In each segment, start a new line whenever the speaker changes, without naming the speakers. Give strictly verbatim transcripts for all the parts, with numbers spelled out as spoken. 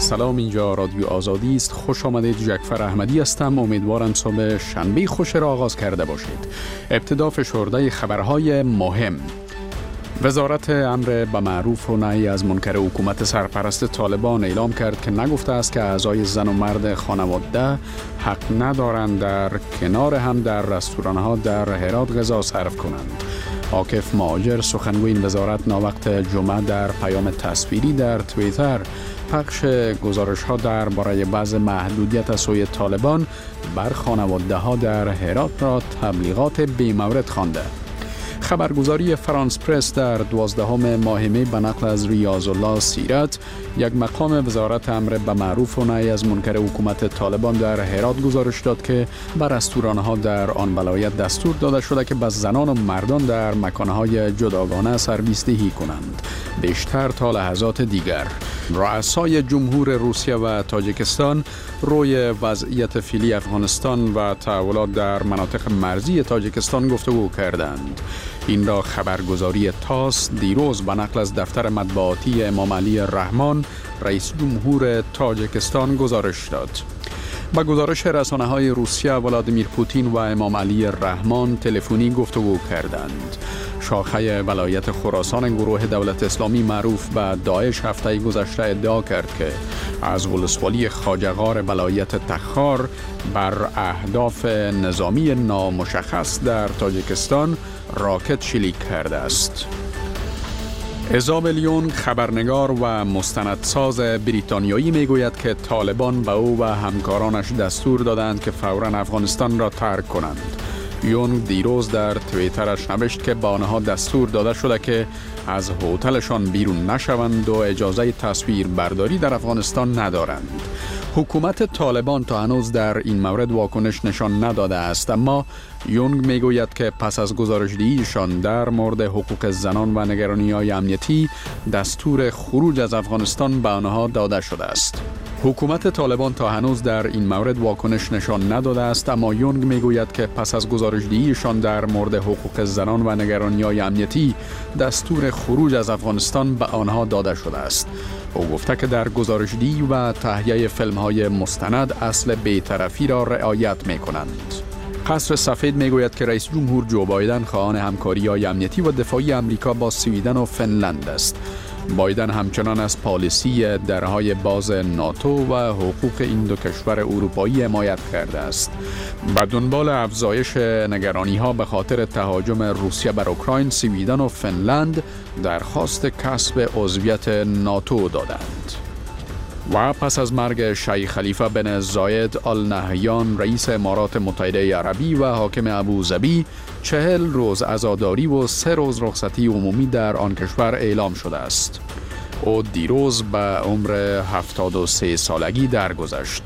سلام، اینجا رادیو آزادی است. خوش آمدید. جعفر احمدی هستم. امیدوارم صبح شنبه خوش را آغاز کرده باشید. ابتدا فشرده خبرهای مهم. وزارت امر به معروف و نهی از منکر حکومت سرپرست طالبان اعلام کرد که نگفته است که اعضای زن و مرد خانواده حق ندارند در کنار هم در رستوران‌ها در هرات غذا صرف کنند. عاکف مهاجر سخنگوی این وزارت ناوقت جمعه در پیام تصویری در توییتر پخش گزارش‌ها درباره بعض محدودیت از سوی طالبان بر خانواده‌ها در هرات را تبلیغات بی‌مورد خوانده. خبرگزاری فرانس پرس در دوازدهم ماه می به نقل از ریاض الله سیرت یک مقام وزارت امر به معروف و نهی از منکر حکومت طالبان در هرات گزارش داد که بر رستوران‌ها در آن ولایت دستور داده شده که به زنان و مردان در مکان‌های جداگانه سرویس دهی کنند، بیشتر تا لحظات دیگر. رؤسای جمهور روسیه و تاجیکستان روی وضعیت فعلی افغانستان و تحولات در مناطق مرزی تاجیکستان گفتگو کردند. این را خبرگزاری تاس دیروز به نقل از دفتر مطبوعاتی امام علی رحمان رئیس جمهور تاجیکستان گزارش داد. با گزارش رسانه‌های روسیه، ولادیمیر پوتین و امام علی رحمان تلفنی گفتگو کردند. شاخه ولایت خراسان گروه دولت اسلامی معروف به داعش هفته گذشته ادعا کرد که از ولسوالی خواجه‌غار ولایت تخار بر اهداف نظامی نامشخص در تاجیکستان راکت شلیک کرده است. ایزابل یونگ خبرنگار و مستندساز بریتانیایی میگوید که طالبان به او و همکارانش دستور دادند که فوراً افغانستان را ترک کنند. یونگ دیروز در توییترش نوشت که به آنها دستور داده شده که از هتلشان بیرون نشوند و اجازه تصویر برداری در افغانستان ندارند. حکومت طالبان تا هنوز در این مورد واکنش نشان نداده است، اما یونگ میگوید که پس از گزارش‌دهیشان در مورد حقوق زنان و نگرانی‌های امنیتی دستور خروج از افغانستان به آنها داده شده است. حکومت طالبان تا هنوز در این مورد واکنش نشان نداده است، اما یونگ میگوید که پس از گزارش‌دهیشان در مورد حقوق زنان و نگرانی‌های امنیتی دستور خروج از افغانستان به آنها داده شده است. او گفته که در گزارش‌دهی و تهیه فیلم‌های مستند اصل بی‌طرفی را رعایت می‌کنند. قصر سفید میگوید که رئیس جمهور جو بایدن خواهان همکاری‌های امنیتی و دفاعی آمریکا با سویدن و فنلند است. بایدن همچنان از پالیسی درهای باز ناتو و حقوق این دو کشور اروپایی حمایت کرده است. به دنبال افزایش نگرانی‌ها به خاطر تهاجم روسیه بر اوکراین، سویدن و فنلند درخواست کسب عضویت ناتو دادند. و پس از مرگ شیخ خلیفه بن زاید آل نهیان رئیس امارات متحده عربی و حاکم ابوظبی، چهل روز عزاداری و سه روز رخصتی عمومی در آن کشور اعلام شده است. او دیروز به عمر هفتاد و سه سالگی درگذشت.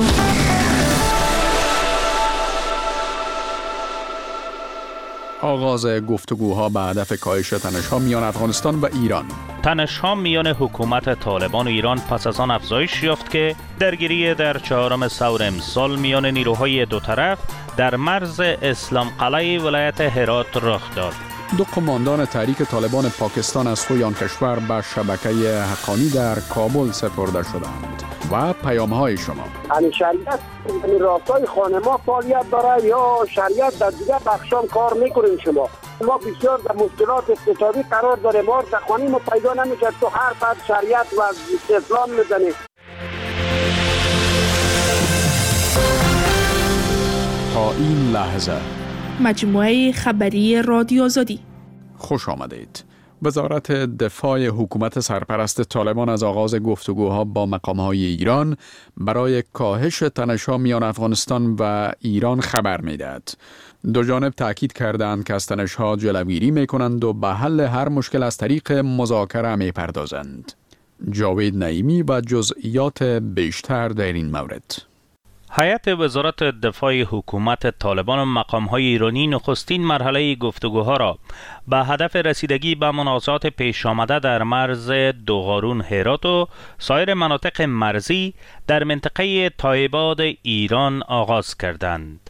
آغاز گفتگوها به هدف کاهش تنش‌ها میان افغانستان و ایران.
تنش‌ها میان حکومت طالبان و ایران پس از آن افزایش یافت که درگیری در چهارم سور امسال میان نیروهای دو طرف در مرز اسلام قلعه ولایت هرات رخ داد.
دو قماندان تحریک طالبان پاکستان از سوی آن کشور به شبکه حقانی در کابل سپرده شدند. و پیام‌های شما:
یعنی شریعت یعنی راستای خانه ما فعالیت داره یا شریعت در دیگر بخشام کار میکنین؟ شما ما بسیار در مشکلات اقتصادی قرار داره، ما در خانه ما پیدا نمیشه، تو هر فرد شریعت و اسلام میزنه.
تا این لحظه
مجموعه خبری رادیو آزادی.
خوش آمدید. وزارت دفاع حکومت سرپرست طالبان از آغاز گفتگوها با مقام‌های ایران برای کاهش تنش‌ها میان افغانستان و ایران خبر می‌دهد. دو جانب تأکید کردند که از تنش‌ها جلوگیری می‌کنند و به حل هر مشکل از طریق مذاکره می‌پردازند. جاوید نعیمی و جزئیات بیشتر در این مورد.
هیئت وزارت دفاع حکومت طالبان و مقام‌های ایرانی نخستین مرحله گفتگوها را به هدف رسیدگی به منازعات پیش آمده در مرز دوغارون هرات و سایر مناطق مرزی در منطقه تایباد ایران آغاز کردند.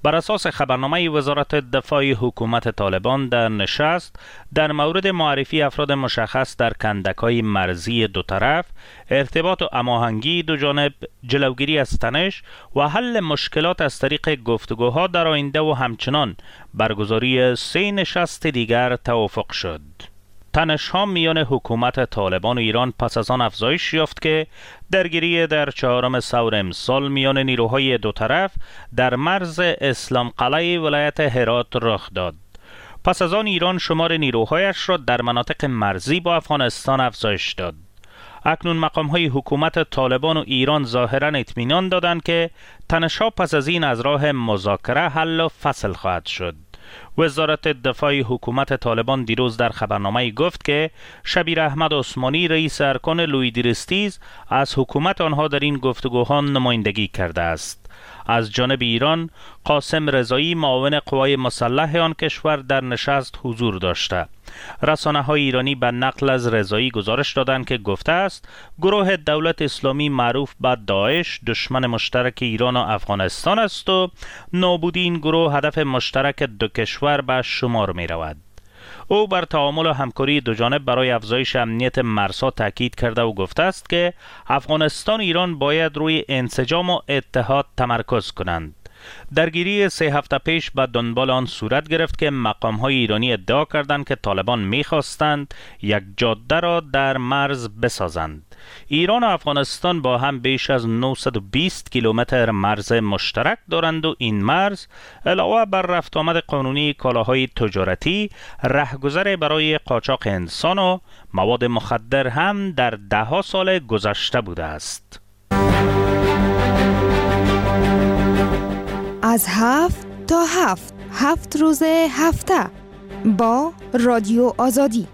بر اساس خبرنامه وزارت دفاع حکومت طالبان در نشست در مورد معرفی افراد مشخص در کندک‌های مرزی دو طرف، ارتباط و هماهنگی دو جانب، جلوگیری از تنش و حل مشکلات از طریق گفتگوها در آینده و همچنان برگزاری سه نشست دیگر توافق شد. تنش‌ها میان حکومت طالبان و ایران پس از آن افزایش یافت که درگیری در چهارم ثور امسال میان نیروهای دو طرف در مرز اسلام قلعه ولایت هرات رخ داد. پس از آن ایران شمار نیروهایش را در مناطق مرزی با افغانستان افزایش داد. اکنون مقام‌های حکومت طالبان و ایران ظاهراً اطمینان دادند که تنش‌ها پس از این از راه مذاکره حل و فصل خواهد شد. وزارت دفاع حکومت طالبان دیروز در خبرنامه گفت که شبیر احمد عثمانی رئیس ارکان لویدرستیز از حکومت آنها در این گفتگوها نمایندگی کرده است. از جانب ایران قاسم رضایی معاون قوای مسلح آن کشور در نشست حضور داشته. رسانه‌های ایرانی به نقل از رضایی گزارش دادند که گفته است گروه دولت اسلامی معروف به داعش دشمن مشترک ایران و افغانستان است و نابودی این گروه هدف مشترک دو کشور به شمار می رود. او بر تعامل و همکاری دو جانب برای افزایش امنیت مرزها تاکید کرده و گفته است که افغانستان و ایران باید روی انسجام و اتحاد تمرکز کنند. درگیری سه هفته پیش به دنبال آن صورت گرفت که مقام‌های ایرانی ادعا کردند که طالبان می‌خواستند یک جاده را در مرز بسازند. ایران و افغانستان با هم بیش از نهصد و بیست کیلومتر مرز مشترک دارند و این مرز علاوه بر رفت آمد قانونی کالاهای تجارتی، رهگذر برای قاچاق انسان و مواد مخدر هم در ده‌ها سال گذشته بوده است.
از هفت تا هفت هفت روز هفته با رادیو آزادی.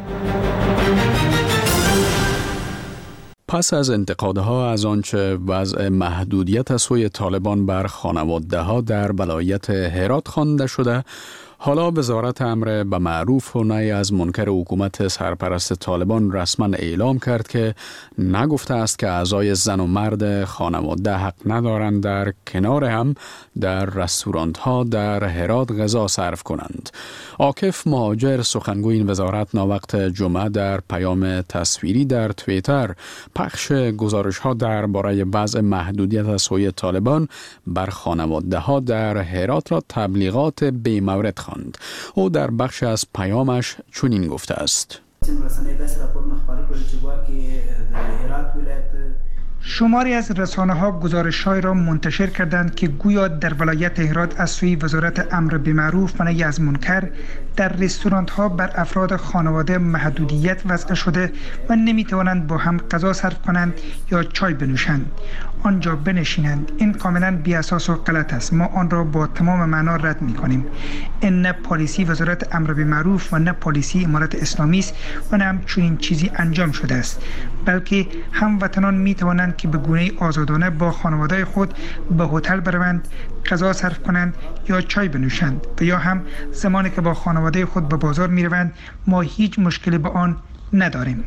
پس از انتقادها از آنچه وضع محدودیت از سوی طالبان بر خانواده‌ها در ولایت هرات خوانده شده، حالا وزارت امر به معروف و نهی از منکر حکومت سرپرست طالبان رسما اعلام کرد که نگفته است که اعضای زن و مرد خانواده حق ندارند در کنار هم در رستورانت ها در هرات غذا صرف کنند. عاکف مهاجر سخنگوی این وزارت ناوقت جمعه در پیام تصویری در توییتر پخش گزارش ها درباره وضع محدودیت از سوی طالبان بر خانواده ها در هرات را تبلیغات بی‌مورد خواند. او در بخش از پیامش چنین گفته است:
شماری از رسانه‌ها گزارش‌هایی را منتشر کردند که گویا در ولایت هرات از سوی وزارت امر بالمعروف و نهی از منکر در رستوران‌ها بر افراد خانواده محدودیت وضع شده و نمی‌توانند با هم غذا صرف کنند یا چای بنوشند، آنجا بنشینند. این کاملا بی‌اساس و غلط است. ما آن را با تمام معنا رد می‌کنیم. این نه پالیسی وزارت امر بالمعروف و نه پالیسی امارت اسلامی است و نه هم چنین چیزی انجام شده است، بلکه هموطنان می‌توانند که به گونه آزادانه با خانواده خود به هتل بروند، غذا صرف کنند یا چای بنوشند و یا هم زمانی که با خانواده خود به بازار می‌روند ما هیچ مشکلی با آن نداریم.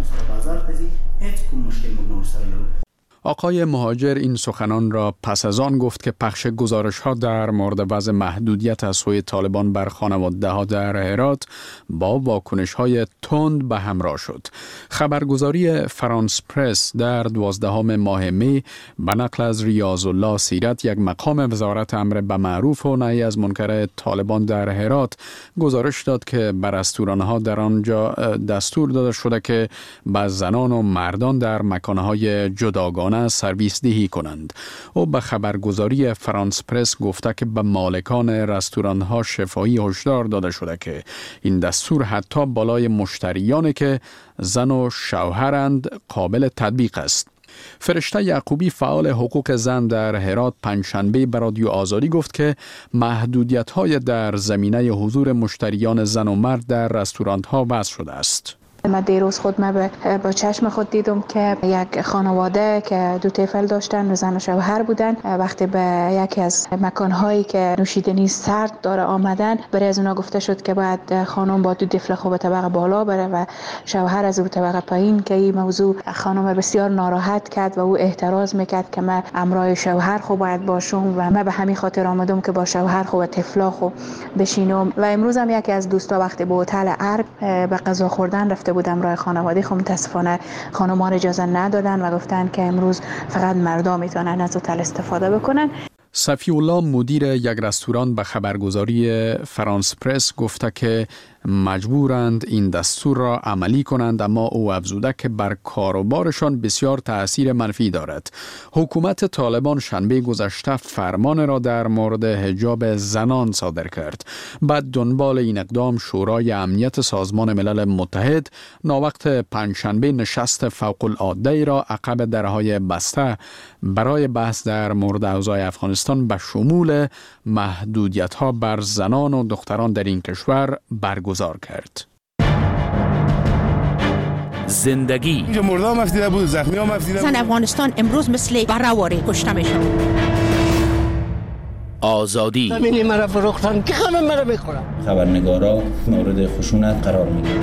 آقای مهاجر این سخنان را پس از آن گفت که پخش گزارش ها در مورد وضع محدودیت از سوی طالبان بر خانواده ها در هرات با واکنش های تند به همراه شد. خبرگزاری فرانس پرس در دوازدهم ماه می به نقل از ریاض الله سیرت، یک مقام وزارت امر به معروف و نهی از منکر طالبان در هرات، گزارش داد که بر رستوران ها در آنجا دستور داده شده که به زنان و مردان در مکانهای جداگانه سرویس دهی کنند. او به خبرگزاری فرانس پرس گفته که به مالکان رستوران ها شفاهی هشدار داده شده که این دستور حتی بالای مشتریانی که زن و شوهرند قابل تطبیق است. فرشته یعقوبی فعال حقوق زن در هرات پنجشنبه به رادیو آزادی گفت که محدودیت‌های در زمینه حضور مشتریان زن و مرد در رستوران‌ها وضع شده است.
من دیروز خود من با چشم خود دیدم که یک خانواده که دو طفل داشتن و زن و شوهر بودن، وقتی به یکی از مکانهایی که نوشیدنی سرد داره آمدن، برای از اونا گفته شد که باید خانم با دو طفل خود به طبقه بالا بره و شوهر از او طبقه پایین، که این موضوع خانم بسیار ناراحت کرد و او اعتراض میکرد که من امرای شوهر خود باید باشم و من به همین خاطر آمدم که با شوهر خود و طفلا خود بشینم. و امروز هم یکی از دوستا وقتی به هتل ارگ به غذا خوردن رفته بودم راه خانواده، خب متاسفانه خانم‌ها اجازه ندادن و گفتن که امروز فقط مردا میتونن از هتل استفاده بکنن.
صفی الله مدیر یک رستوران به خبرگزاری فرانس پرس گفته که مجبورند این دستور را عملی کنند، اما او افزوده که بر کاروبارشان بسیار تأثیر منفی دارد. حکومت طالبان شنبه گذشته فرمان را در مورد حجاب زنان صادر کرد. بعد دنبال این اقدام شورای امنیت سازمان ملل متحد ناوقت پنجشنبه نشست فوق العاده را عقب درهای بسته برای بحث در مورد اوضاع افغانستان به شمول محدودیت‌ها بر زنان و دختران در این کشور برگزار کرد.
زندگی
اینجا مردم مفتیده بود، زخمی ها مفتیده بود.
زن افغانستان امروز مثل برآوری کشته میشن.
آزادی
زمینی مرا فروختن که همه مرا میخورن.
خبرنگارا مورد خشونت قرار میگیرن.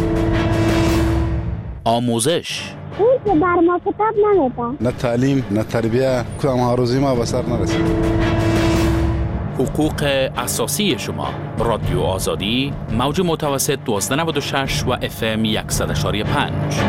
آموزش
اون که بر ما کتاب نمیده.
نه تعلیم نه تربیه، کدام ها روزی ما به سر نرسید.
حقوق اساسی شما. رادیو آزادی، موج متوسط دوازده نود و شش و اف ام صد و یک و پنج.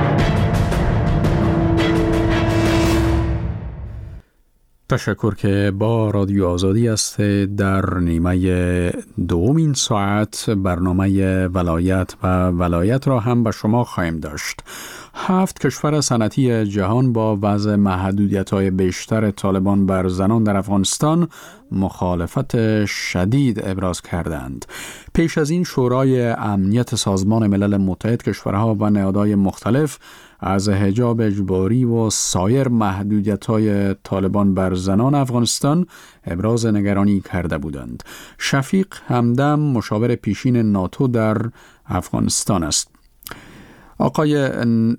تشکر که با رادیو آزادی است. در نیمه دومین ساعت برنامه ولایت و ولایت را هم به شما خواهیم داشت. هفت کشور صنعتی جهان با وضع محدودیت‌های بیشتر طالبان بر زنان در افغانستان مخالفت شدید ابراز کردند. پیش از این شورای امنیت سازمان ملل متحد کشورها و نهادهای مختلف از حجاب اجباری و سایر محدودیت‌های طالبان بر زنان افغانستان ابراز نگرانی کرده بودند. شفیق همدم مشاور پیشین ناتو در افغانستان است. آقای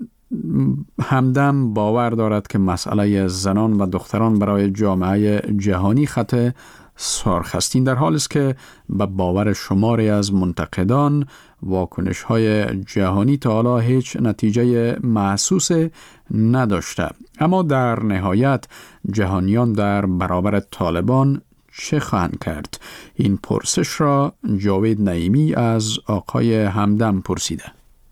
همدم باور دارد که مسئله زنان و دختران برای جامعه جهانی خط سرخ است. این در حالی است که به باور شماری از منتقدان واکنش‌های جهانی تا حالا هیچ نتیجه محسوس نداشته. اما در نهایت جهانیان در برابر طالبان چه خواهند کرد؟ این پرسش را جاوید نعیمی از آقای همدم پرسیده.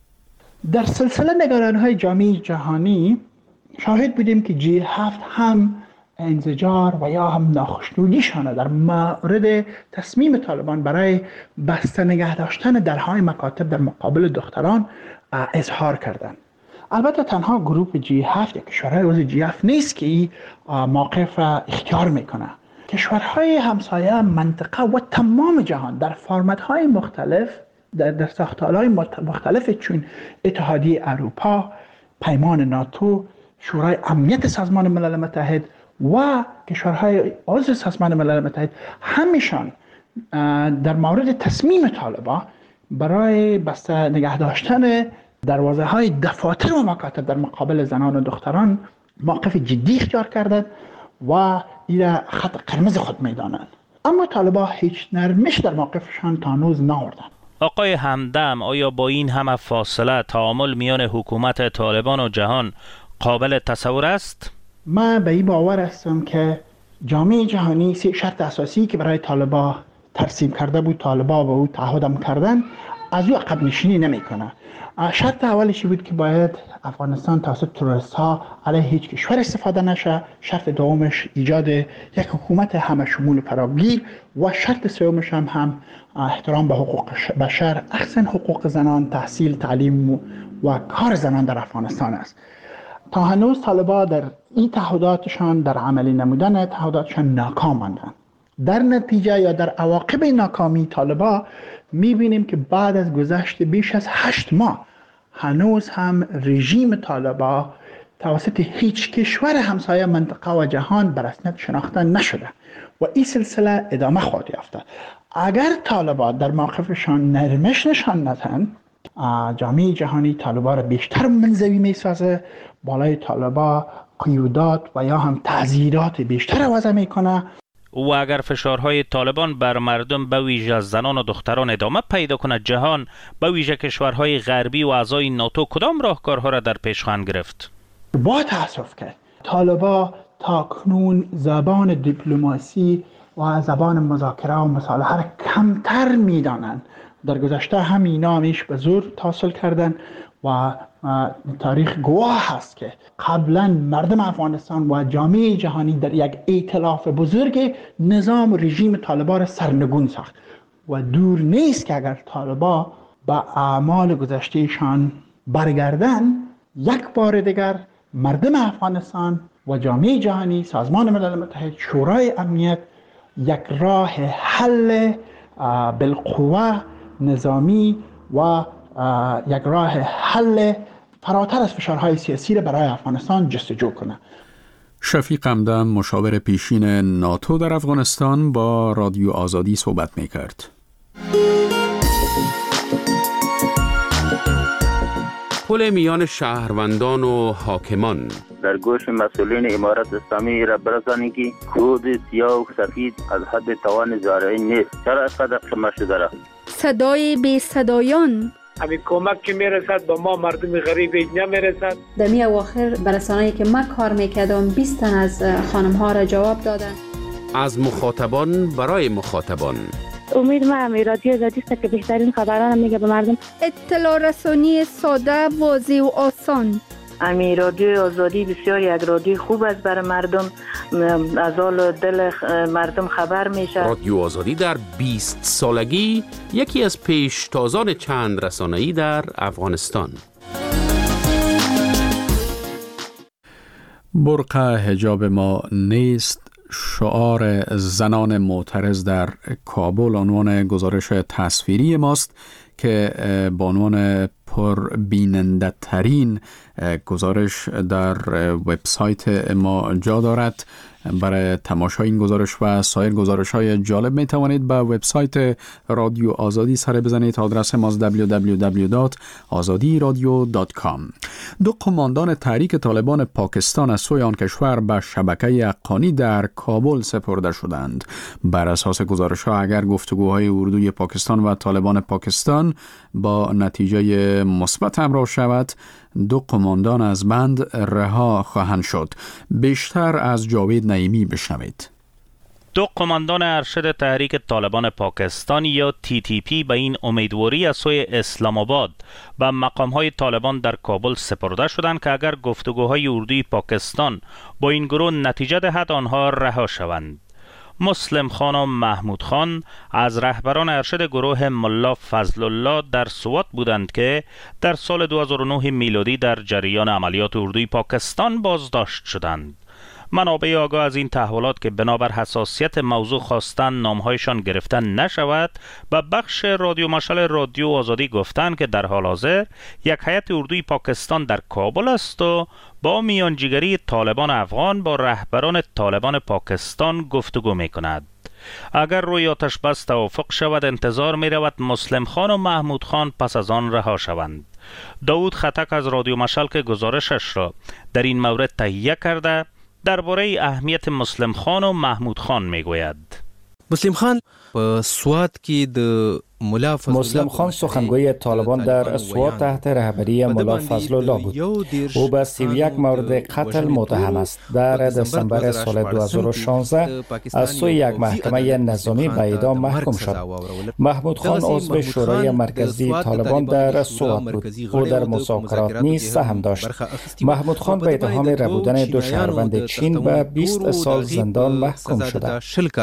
در سلسله نگران‌های جامعه جهانی شاهد بودیم که جی هفت هم انزجار و یا هم ناخشنودیشان در مورد تصمیم طالبان برای بسته نگه داشتن درهای مکاتب در مقابل دختران اظهار کردند. البته تنها گروه جی هفت یا کشورهای عضو جی هفت نیست که این موقف اختیار میکنه. کشورهای همسایه منطقه و تمام جهان در فرمت‌های مختلف در, در ساختارهای مختلف چون اتحادیه اروپا، پیمان ناتو، شورای امنیت سازمان ملل متحد و کشورهای عضو سازمان ملل متحد همیشان در مورد تصمیم طالبان برای بسته نگه داشتن دروازه های دفاتر و مکاتب در مقابل زنان و دختران موقف جدی اختیار کردند و این خط قرمز خود میدانند. اما طالبان هیچ نرمش در موقفشان تا هنوز نآوردند.
آقای همدم، آیا با این همه فاصله تعامل میان حکومت طالبان و جهان قابل تصور است؟
من به این باور هستم که جامعه جهانی سه شرط اساسی که برای طالبان ترسیم کرده بود، طالبان با او تعهدم کردن، از او عقب نشینی نمیکنه. شرط اولش بود که باید افغانستان توسط تروریست ها علیه هیچ کشور استفاده نشه. شرط دومش ایجاد یک حکومت همه شمول و فراگیر و شرط سومش هم, هم احترام به حقوق بشر، احسن حقوق زنان، تحصیل، تعلیم و کار زنان در افغانستان است. تا هنوز طالبان در این تعهداتشان، در عملی نمودن تعهداتشان ناکام ماندند. در نتیجه یا در عواقب ناکامی طالبان میبینیم که بعد از گذشت بیش از هشت ماه هنوز هم رژیم طالبان توسط هیچ کشور همسایه منطقه و جهان به رسمیت شناخته نشده و این سلسله ادامه خواهد یافت. اگر طالبان در موقفشان نرمش نشان ندهند جامعه جهانی طالبا را بیشتر منزوی میسازه، بالای طالبا قیودات و یا هم تعزیرات بیشتر وضع میکنه.
و اگر فشارهای طالبان بر مردم به ویژه زنان و دختران ادامه پیدا کند، جهان به ویژه کشورهای غربی و اعضای ناتو کدام راهکارها را در پیش خواهند گرفت؟
با تاسف که طالبا تا کنون زبان دیپلماسی و زبان مذاکره و مصالحه را کمتر میدانند. در گذشته همینا همیش به زور تحصیل کردن و تاریخ گواه هست که قبلا مردم افغانستان و جامعه جهانی در یک ائتلاف بزرگ نظام رژیم طالبا را سرنگون ساخت و دور نیست که اگر طالبا به اعمال گذشتهشان برگردن، یک بار دیگر مردم افغانستان و جامعه جهانی، سازمان ملل متحد، شورای امنیت یک راه حل بالقوه نظامی و یک راه حل فراتر از فشارهای سیاسی را برای افغانستان جستجو کنه.
شفیق همدم، مشاور پیشین ناتو در افغانستان، با رادیو آزادی صحبت می‌کرد.
پل میان شهروندان و حاکمان
در گوش مسئولین امارت اسلامی را برسانید که کود سیاه و سفید از حد توان زارعی نیست. چرا از قدر شما شده را؟
صدای بی صدایان،
همین کمک که میرسد به ما مردم غریب نمیرسد.
در می اواخر برسانه‌ای که من کار میکردم بیست تن از خانم ها را جواب دادن.
از مخاطبان برای مخاطبان.
امید ما همی رادیو آزادی است که بهترین خبران میگه به مردم.
اطلاع رسانی ساده، واضح و آسان.
امی رادیو آزادی بسیار یک رادیو خوب است برای مردم، از حال دل مردم خبر میشه.
رادیو آزادی در بیست سالگی یکی از پیشتازان چند رسانه‌ای در افغانستان.
برقع حجاب ما نیست شعار زنان معترض در کابل عنوان گزارش تصویری ماست که با عنوان پربیننده ترین گزارش در وبسایت ما جا دارد. برای تماشای این گزارش و سایر گزارش های جالب می توانید به وبسایت رادیو آزادی سر بزنید. آدرس ما دبلیو دبلیو دبلیو دات آزادی رادیو دات کام. دو قماندان تحریک طالبان پاکستان از سوی آن کشور به شبکه حقانی در کابل سپرده شدند. بر اساس گزارش ها اگر گفتگوهای اردوی پاکستان و طالبان پاکستان با نتیجه مثبت همراه شود، دو قماندان از بند رها خواهند شد. بیشتر از جاوید نعیمی بشنوید.
دو قماندان ارشد تحریک طالبان پاکستان یا تی تی پی به این امیدواری از سوی اسلام آباد به مقام‌های طالبان در کابل سپرده شدند که اگر گفتگوهای اردوی پاکستان با این گروه نتیجه دهد آنها رها شوند. مسلم خان و محمود خان از رهبران ارشد گروه ملا فضل الله در سوات بودند که در سال دو هزار و نه میلادی در جریان عملیات اردوی پاکستان بازداشت شدند. منابع آگاه از این تحولات که بنابر حساسیت موضوع خواستن نامهایشان گرفته نشود به بخش رادیو مشعل رادیو آزادی گفتند که در حال حاضر یک هیئت اردوی پاکستان در کابل است و با میانجیگری طالبان افغان با رهبران طالبان پاکستان گفتگو می کند. اگر روی آتش بس توافق شود انتظار می رود مسلم خان و محمود خان پس از آن رها شوند. داود خطک از رادیو مشعل که گزارشش را در این مورد تهیه کرده درباره اهمیت مسلم خان و محمود خان می گوید.
مسلم خان په سوات کې د
مسلم خان سخنگوی طالبان در سوات تحت رهبری ملا فضل الله بود. او به سی و یک مورد قتل متهم است. در دسامبر سال دو هزار و شانزده از سوی یک محکمه نظامی به اعدام محکوم شد. محمود خان عضو شورای مرکزی طالبان در سوات بود. او در مذاکرات نیز سهم داشت. محمود خان به اتهام ربودن دو شهروند چین به بیست سال زندان محکوم شده.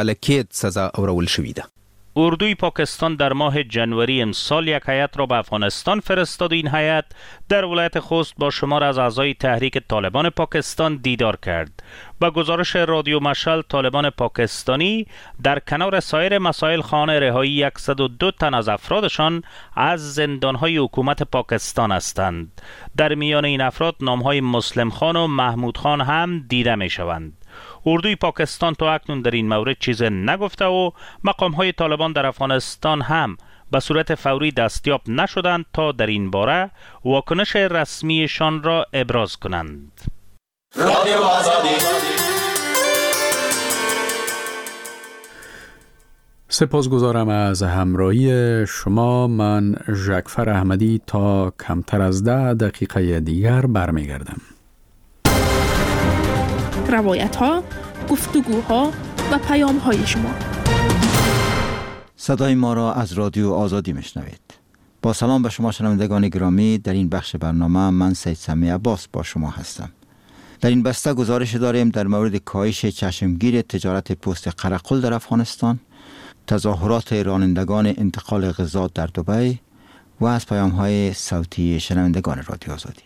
اردوی پاکستان در ماه جنوری امسال یک هیئت را به افغانستان فرستاد و این هیئت در ولایت خوست با شمار از اعضای تحریک طالبان پاکستان دیدار کرد. با گزارش رادیو مشعل طالبان پاکستانی در کنار سایر مسائل خواهان رهایی صد و دو تن از افرادشان از زندانهای حکومت پاکستان هستند. در میان این افراد نامهای مسلم خان و محمود خان هم دیده می شوند. اردوی پاکستان تا اکنون در این مورد چیز نگفته و مقام‌های طالبان در افغانستان هم به صورت فوری دستیاب نشدند تا در این باره واکنش رسمیشان را ابراز کنند.
رادیو آزادی. سپاسگزارم از همراهی شما. من جعفر احمدی تا کمتر از ده دقیقه دیگر برمیگردم.
روایت ها، گفتگوها و پیام های شما.
صدای ما را از رادیو آزادی میشنوید. با سلام به شما شنوندگان گرامی، در این بخش برنامه من سید سمیع عباس با شما هستم. در این بسته گزارش داریم در مورد کاهش چشمگیر تجارت پوست قرقل در افغانستان، تظاهرات رانندگان انتقال غذا در دبی و از پیام‌های صوتی شنوندگان رادیو آزادی.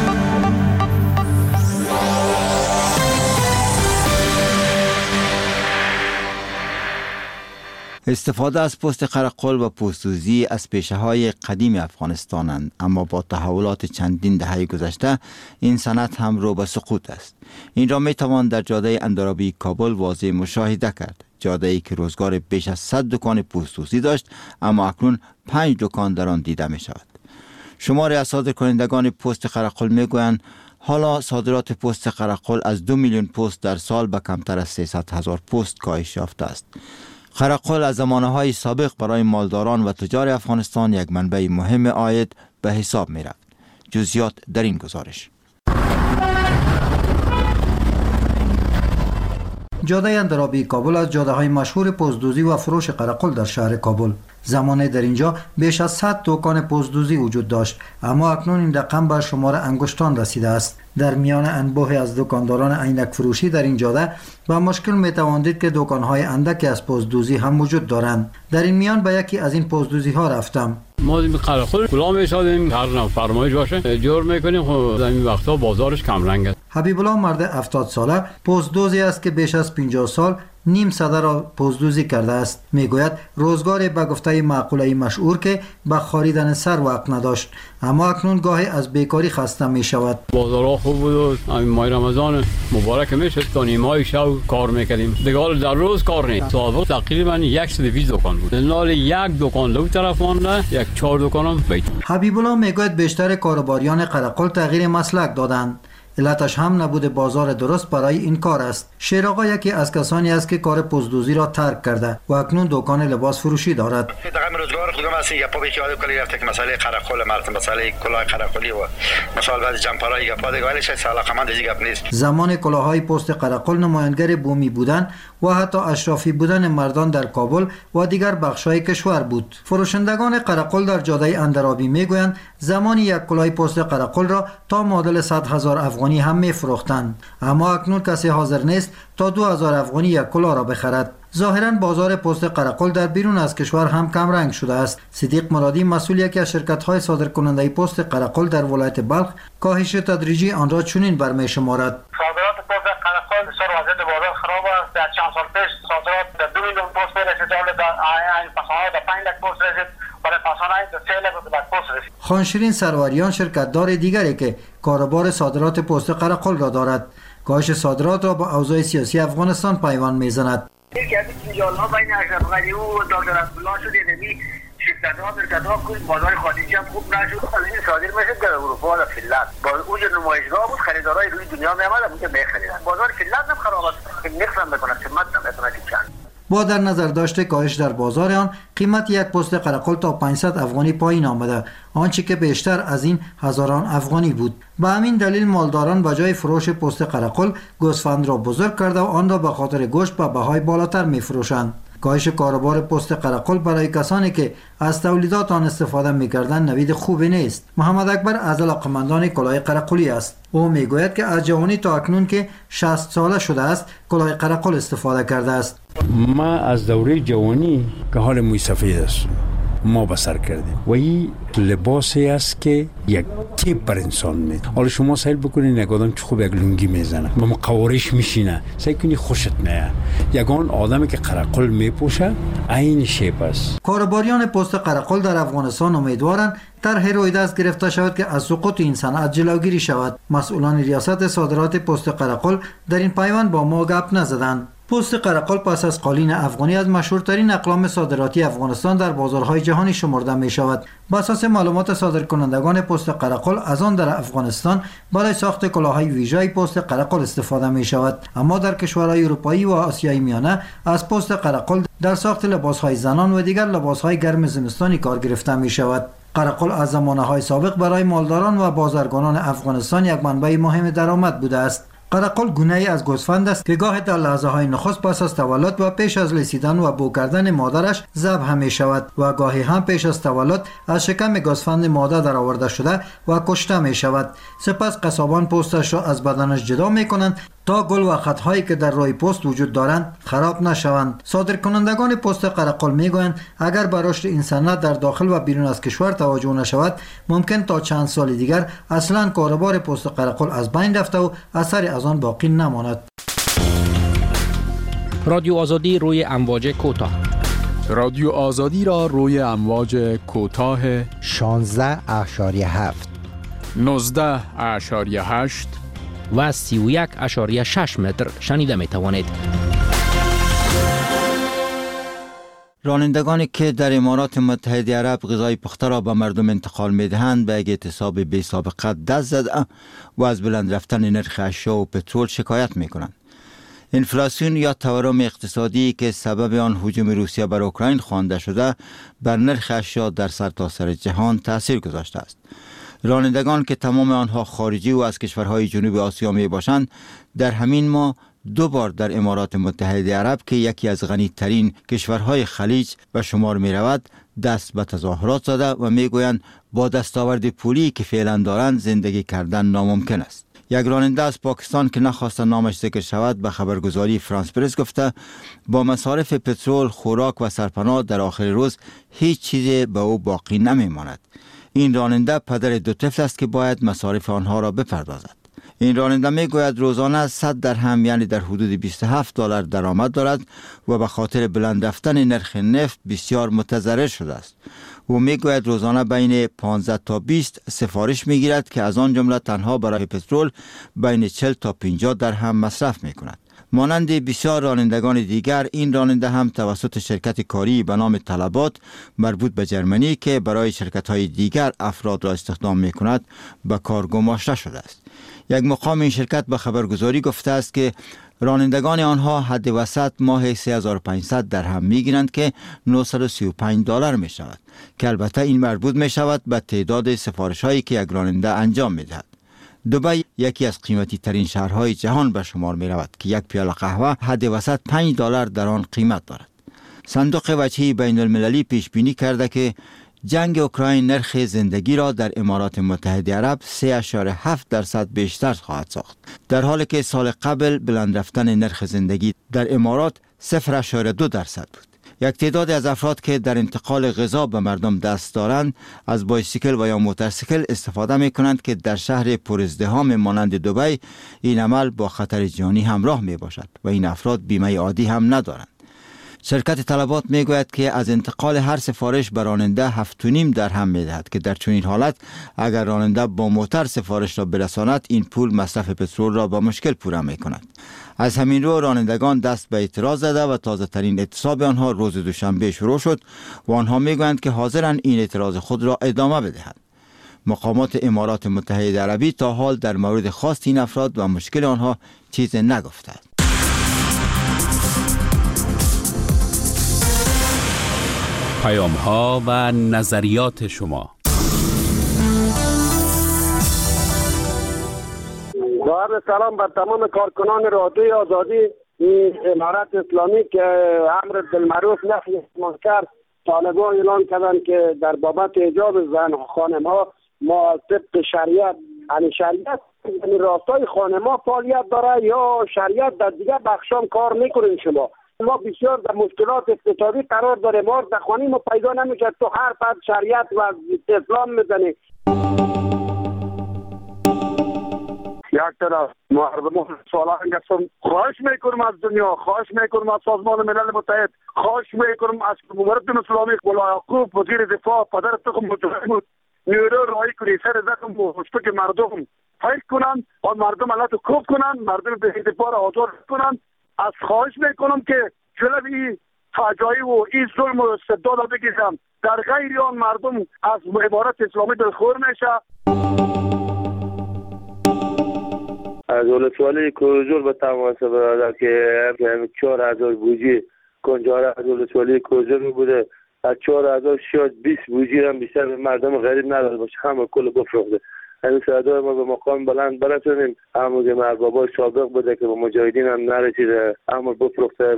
استفاده از پوست قرقل و پوست‌دوزی از پیشه‌های قدیم افغانستانند، اما با تحولات چندین دهه گذشته این صنعت هم رو به سقوط است. این را می توان در جاده اندرابی کابل واضح مشاهده کرد. جاده‌ای که روزگار بیش از صد دکان پوست‌دوزی داشت، اما اکنون پنج دکان در آن دیده می شود. شماری از صادرکنندگان پوست قرقل می گویند حالا صادرات پوست قرقل از دو میلیون پوست در سال به کمتر از سیصد هزار پوست کاهش یافته است. قرقل از زمانه‌های سابق برای مالداران و تجار افغانستان یک منبع مهم عاید به حساب می رفت. جزئیات در این گزارش.
جاده اندرابی کابل از جاده‌های مشهور پوست‌دوزی و فروش قرقل در شهر کابل. زمانه در اینجا بیش از صد دکان پوست‌دوزی وجود داشت، اما اکنون این رقم به شمار انگشتان رسیده است. در میان انبوه از دکانداران عینک فروشی در این جاده با مشکل میتوان دید که دکان‌های اندکی از پوست‌دوزی هم وجود دارند. در این میان به یکی از این پوست‌دوزی‌ها رفتم.
ما این قرقل کلا می‌سازیم، هر نوع فرمایش باشه جور می‌کنیم. خب در این وقتا بازارش کم رنگ است.
حبیب الله مرد هفتاد ساله پوست‌دوزی است که بیش از پنجاه سال نیم صده را پوست‌دوزی کرده است. میگوید روزگار به گفته مقوله مشهور که به خریدن سر وقت نداشت، اما اکنون گاهی از بیکاری خسته می شود.
بازارها خوب بود و همین ماه رمضان مبارک میشد تا نیمه شب کار میکردیم. دیگه در روز کار نیست. سابق تقریبا صد و بیست دکان بود. نال یک دکان دو طرف مانده، یک چهار دکانم بیت.
حبیب الله میگوید بیشتر کاروباریان قرقل تغییر مسلک دادند. علتش هم نبود بازار درست برای این کار است. شیر آقا یکی از کسانی است که کار پوست‌دوزی را ترک کرده و اکنون دکان لباس فروشی دارد.
دقیقاً روزگار خودم است یا پا بیچاره کلی رفته که مسئله قرقل مرد مسئله کلاه قرقلی و مثلا بعد جمپرای گپا دیگه ولی شاید علاقمند دیگه گپ نیست.
زمان کلاه‌های پوست قرقل نماینگر بومی بودن و حتی اشرافی بودن مردان در کابل و دیگر بخش‌های کشور بود. فروشندگان قرقل در جاده اندرابی میگویند زمانی یک کلاه پوست قرقل را تا معادل صد هزار افغانی هم می‌فروختند، اما اکنون کسی حاضر نیست تا دو هزار افغانی یک کلاه را بخرد. ظاهراً بازار پوست قرقل در بیرون از کشور هم کم رنگ شده است. صدیق مرادی مسئول یکی از شرکت‌های صادرکننده پوست قرقل در ولایت بلخ کاهش تدریجی آن را چنین برمی‌شمارد.
صادرات پوست قرقل بسیار وضعیت بازار خراب است. در چند سال پیش صادرات در دو میلیون پوست رسید، حالا در این پسانه در پنج لک پوست رسید، ولی پسانه در سه لک پوست رسید.
خانشرین سروریان شرکت‌دار دیگری که کاروبار صادرات پوست قرقل را دارد، کاهش صادرات را با اوضاع سیاسی افغانستان پیوند می‌زند.
یکی از جنجال‌ها بین اشرف غنی و دکتر عبدالله شد، یعنی شرکت‌ها شرکت‌ها کوی بازار خارجی هم خوب نشد، این صادر میشد در اروپا و فنلند. با اون نمایشگاه بود، خریدارای روی دنیا می‌آمدن اونجا می‌خریدن. بازار فنلند هم خراب است، نرخ هم می‌کنه، قیمت هم می‌کنه که چند.
با در نظر داشته کاهش در بازار آن، قیمت یک پوست قرقل تا پانصد افغانی پایین آمده، آنچه که بیشتر از این هزاران افغانی بود. به همین دلیل مالداران به جای فروش پوست قرقل گوسفند را بزرگ کرده و آن را به خاطر گوشت به بهای بالاتر می‌فروشند. کاهش کاروبار پوست قرقل برای کسانی که از تولیدات آن استفاده می‌کردند نوید خوبی نیست. محمد اکبر از علاقه‌مندان کلاه قرقلی است. او میگوید که از جوانی تا اکنون که شصت ساله شده است کلاه قرقل استفاده کرده است.
ما از دوره جوانی که حال موی سفید است ما بسر کردیم و این لباسی است که یک تیپ بر انسان میده. حالا شما سهل بکنید یک آدم چه خوب یک لنگی میزنه و مقوارش میشینه، سعی کنی خوشت میاد. یگان آدمی که قرقل میپوشه عین شیپ است.
کاروباریان پوست قرقل در افغانستان امیدوارند طرح روی دست گرفته شود که از سقوط این صنعت جلوگیری شود. مسئولان ریاست صادرات پوست قرقل در این پیوند با ما گپ نزدند. پوست قرقل پس از قالین افغانی از مشهورترین اقلام صادراتی افغانستان در بازارهای جهانی شمرده می شود. بر اساس معلومات صادرکنندگان پوست قرقل، از آن در افغانستان برای ساخت کلاههای ویژه پوست قرقل استفاده می شود، اما در کشورهای اروپایی و آسیای میانه از پوست قرقل در ساخت لباسهای زنان و دیگر لباسهای گرم زمستانی کار گرفته می شود. قرقل از زمانه‌های سابق برای مالداران و بازرگانان افغانستان یک منبع مهم درآمد بوده است. قرقل گونه‌ای از گوسفند است که گاه در لحظه‌های نخست پس از تولد و پیش از لیسیدن و بو کردن مادرش ذبح می شود و گاهی هم پیش از تولد از شکم گوسفند ماده در آورده شده و کشته می شود. سپس قصابان پوستش را از بدنش جدا می کنند تا گل و خطهایی که در روی پوست وجود دارند خراب نشوند. صادرکنندگان پوست قرقل می گویند اگر به رشد این صنعت در داخل و بیرون از کشور توجه نشود، ممکن تا چند سال دیگر اصلا کاروبار پوست قرقل از بین رفته و اثری از آن باقی نماند.
رادیو آزادی روی امواج کوتاه.
رادیو آزادی را روی امواج کوتاه
شانزده اشاریه هفت،
نوزده اشاریه هشت
و سی و یک اشاریه شش متر شنیده می توانید.
رانندگانی که در امارات متحده عرب غذای پخته را به مردم انتقال می دهند به یک اعتصاب بی سابقه دست زده و از بلند رفتن نرخ اشیا و پترول شکایت می کنند. انفلاسیون یا تورم اقتصادی که سبب آن هجوم روسیه بر اوکراین خوانده شده بر نرخ اشیا در سرتاسر جهان تاثیر گذاشته است. رانندگان که تمام آنها خارجی و از کشورهای جنوب آسیا می باشند در همین ماه دو بار در امارات متحده عرب که یکی از غنی ترین کشورهای خلیج به شمار می رود دست به تظاهرات زده و می گویند با دستاورد پولی که فعلا دارند زندگی کردن ناممکن است. یک راننده از پاکستان که نخواست نامش ذکر شود به خبرگزاری فرانس پرس گفته با مصارف پترول، خوراک و سرپناه در آخر روز هیچ چیزی به او باقی نمی ماند. این راننده پدر دو طفل است که باید مصارف آنها را بپردازد. این راننده می گوید روزانه صد درهم یعنی در حدود بیست و هفت دلار درآمد دارد و به خاطر بلند رفتن نرخ نفت بسیار متضرر شده است. او می گوید روزانه بین پانزده تا بیست سفارش می گیرد که از آن جمله تنها برای پترول بین چهل تا پنجاه درهم مصرف می کند. مانند بسیار رانندگان دیگر این راننده هم توسط شرکت کاری به نام طلبات مربوط به جرمنی که برای شرکت‌های دیگر افراد را استخدام می کند به کار گماشته شده است. یک مقام این شرکت به خبرگزاری گفته است که رانندگان آنها حد وسط ماه سه هزار و پانصد درهم می گیرند که نهصد و سی و پنج دلار می شود که البته این مربوط می شود به تعداد سفارش هایی که یک راننده انجام می دهد. دبی یکی از قیمتی ترین شهرهای جهان به شمار می رود که یک پیاله قهوه حد وسط پنج دلار در آن قیمت دارد. صندوق وجهی بین المللی پیش بینی کرده که جنگ اوکراین نرخ زندگی را در امارات متحده عرب سه اشاره هفت درصد بیشتر خواهد ساخت، در حالی که سال قبل بلند رفتن نرخ زندگی در امارات صفر اشاره دو درصد بود. یک تعداد از افراد که در انتقال غذا به مردم دست دارند از بایسیکل و یا موتورسیکل استفاده می کنند که در شهر پرازدحام مانند دبی این عمل با خطر جانی همراه می باشد و این افراد بیمه عادی هم ندارند. شرکت طلبات می گوید که از انتقال هر سفارش به راننده هفت و نیم درهم می دهد که در چنین حالت اگر راننده با موتور سفارش را برساند این پول مصرف پترول را با مشکل پوره می کند. از همین رو رانندگان دست به اعتراض زده و تازه ترین اعتصاب آنها روز دوشنبه شروع شد و آنها می گویند که حاضرند این اعتراض خود را ادامه بدهند. مقامات امارات متحده عربی تا حال در مورد خواست این افراد و مشکل آنها چیز نگفتند.
پیام ها و نظریات شما.
با سلام بر تمام کارکنان رادیوی آزادی امارت اسلامی که امر بالمعروف نهی عن المنکر طالبان اعلان کردند که در بابت حجاب زن خانم ها ما طبق شریعت یعنی شریعت یعنی راستای خانم ها فعالیت داره یا شریعت در دیگر بخشام کار میکنین. شما ما بسیار در مشکلات اقتصادی قرار داریم، ما در خانه ما پیدا نمیشه تو هر فرد شریعت و اسلام میزنی. یک طرف مردم سالانه هستم، خواهش میکنم از دنیا، خواهش میکنم از سازمان ملل متحد، خواهش میکنم از جمهوریت اسلامی مولا یعقوب وزیر دفاع پدر تخم متحد بود نیرو رای کنی سر زخم و خوشبک مردم حیث کنن و مردم علت کوب کنن، مردم به دفاع را آزار کنن از خواهش میکنم که جلوی این فجایع و این ظلم و استبداد را بگیرم. در غیر آن مردم از عبارت اسلامی دلخور میشه.
از ولسوالی کوزور به تماس برادر که چهار هزار بوجی کنجاره از ولسوالی کوزور بوده، از چهار هزار شاید بیست بوجی هم بیشتر به مردم غریب نداده باشه، همه کل بفروخته. این صدای ما به مقام بلند برسونیم، همون که مربابای سابق بوده که به مجاهدین هم نرسیده، همون بفروخته.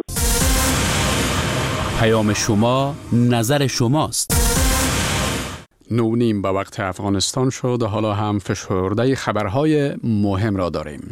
پیام شما، نظر شماست.
نو نیم به وقت افغانستان شد، حالا هم فشرده خبرهای مهم را داریم.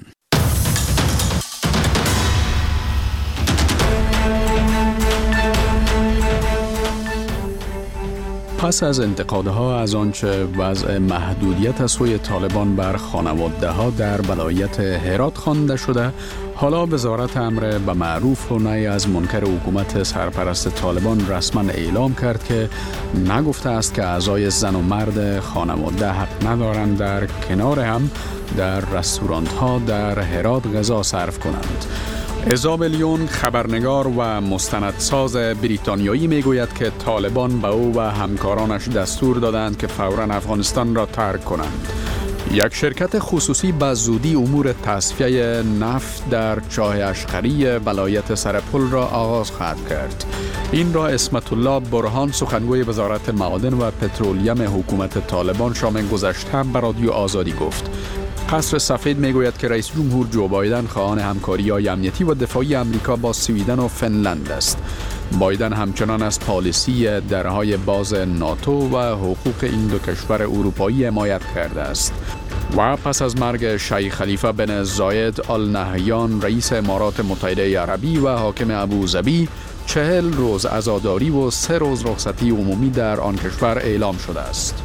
پس از انتقادها از آنچه وضع محدودیت از سوی طالبان بر خانواده‌ها در ولایت هرات خوانده شده، حالا وزارت امر به معروف و نهی از منکر حکومت سرپرست طالبان رسما اعلام کرد که نگفته است که اعضای زن و مرد خانواده حق ندارند در کنار هم در رستوران‌ها در هرات غذا صرف کنند. ایزابل خبرنگار و مستندساز بریتانیایی میگوید که طالبان به او و همکارانش دستور دادند که فوراً افغانستان را ترک کنند. یک شرکت خصوصی به زودی امور تصفیه نفت در چاه اشقری ولایت سرپل را آغاز خواهد کرد. این را اسمت الله برهان، سخنگوی وزارت معادن و پترولیم حکومت طالبان شام گذشته به رادیو آزادی گفت. قصر سفید میگوید که رئیس جمهور جو بایدن خواهان همکاری‌های امنیتی و دفاعی آمریکا با سویدن و فنلند است. بایدن همچنان از پالیسی درهای باز ناتو و حقوق این دو کشور اروپایی حمایت کرده است. و پس از مرگ شیخ خلیفه بن زاید آل نهیان رئیس امارات متحده عربی و حاکم ابوظبی، چهل روز عزاداری و سه روز رخصتی عمومی در آن کشور اعلام شده است.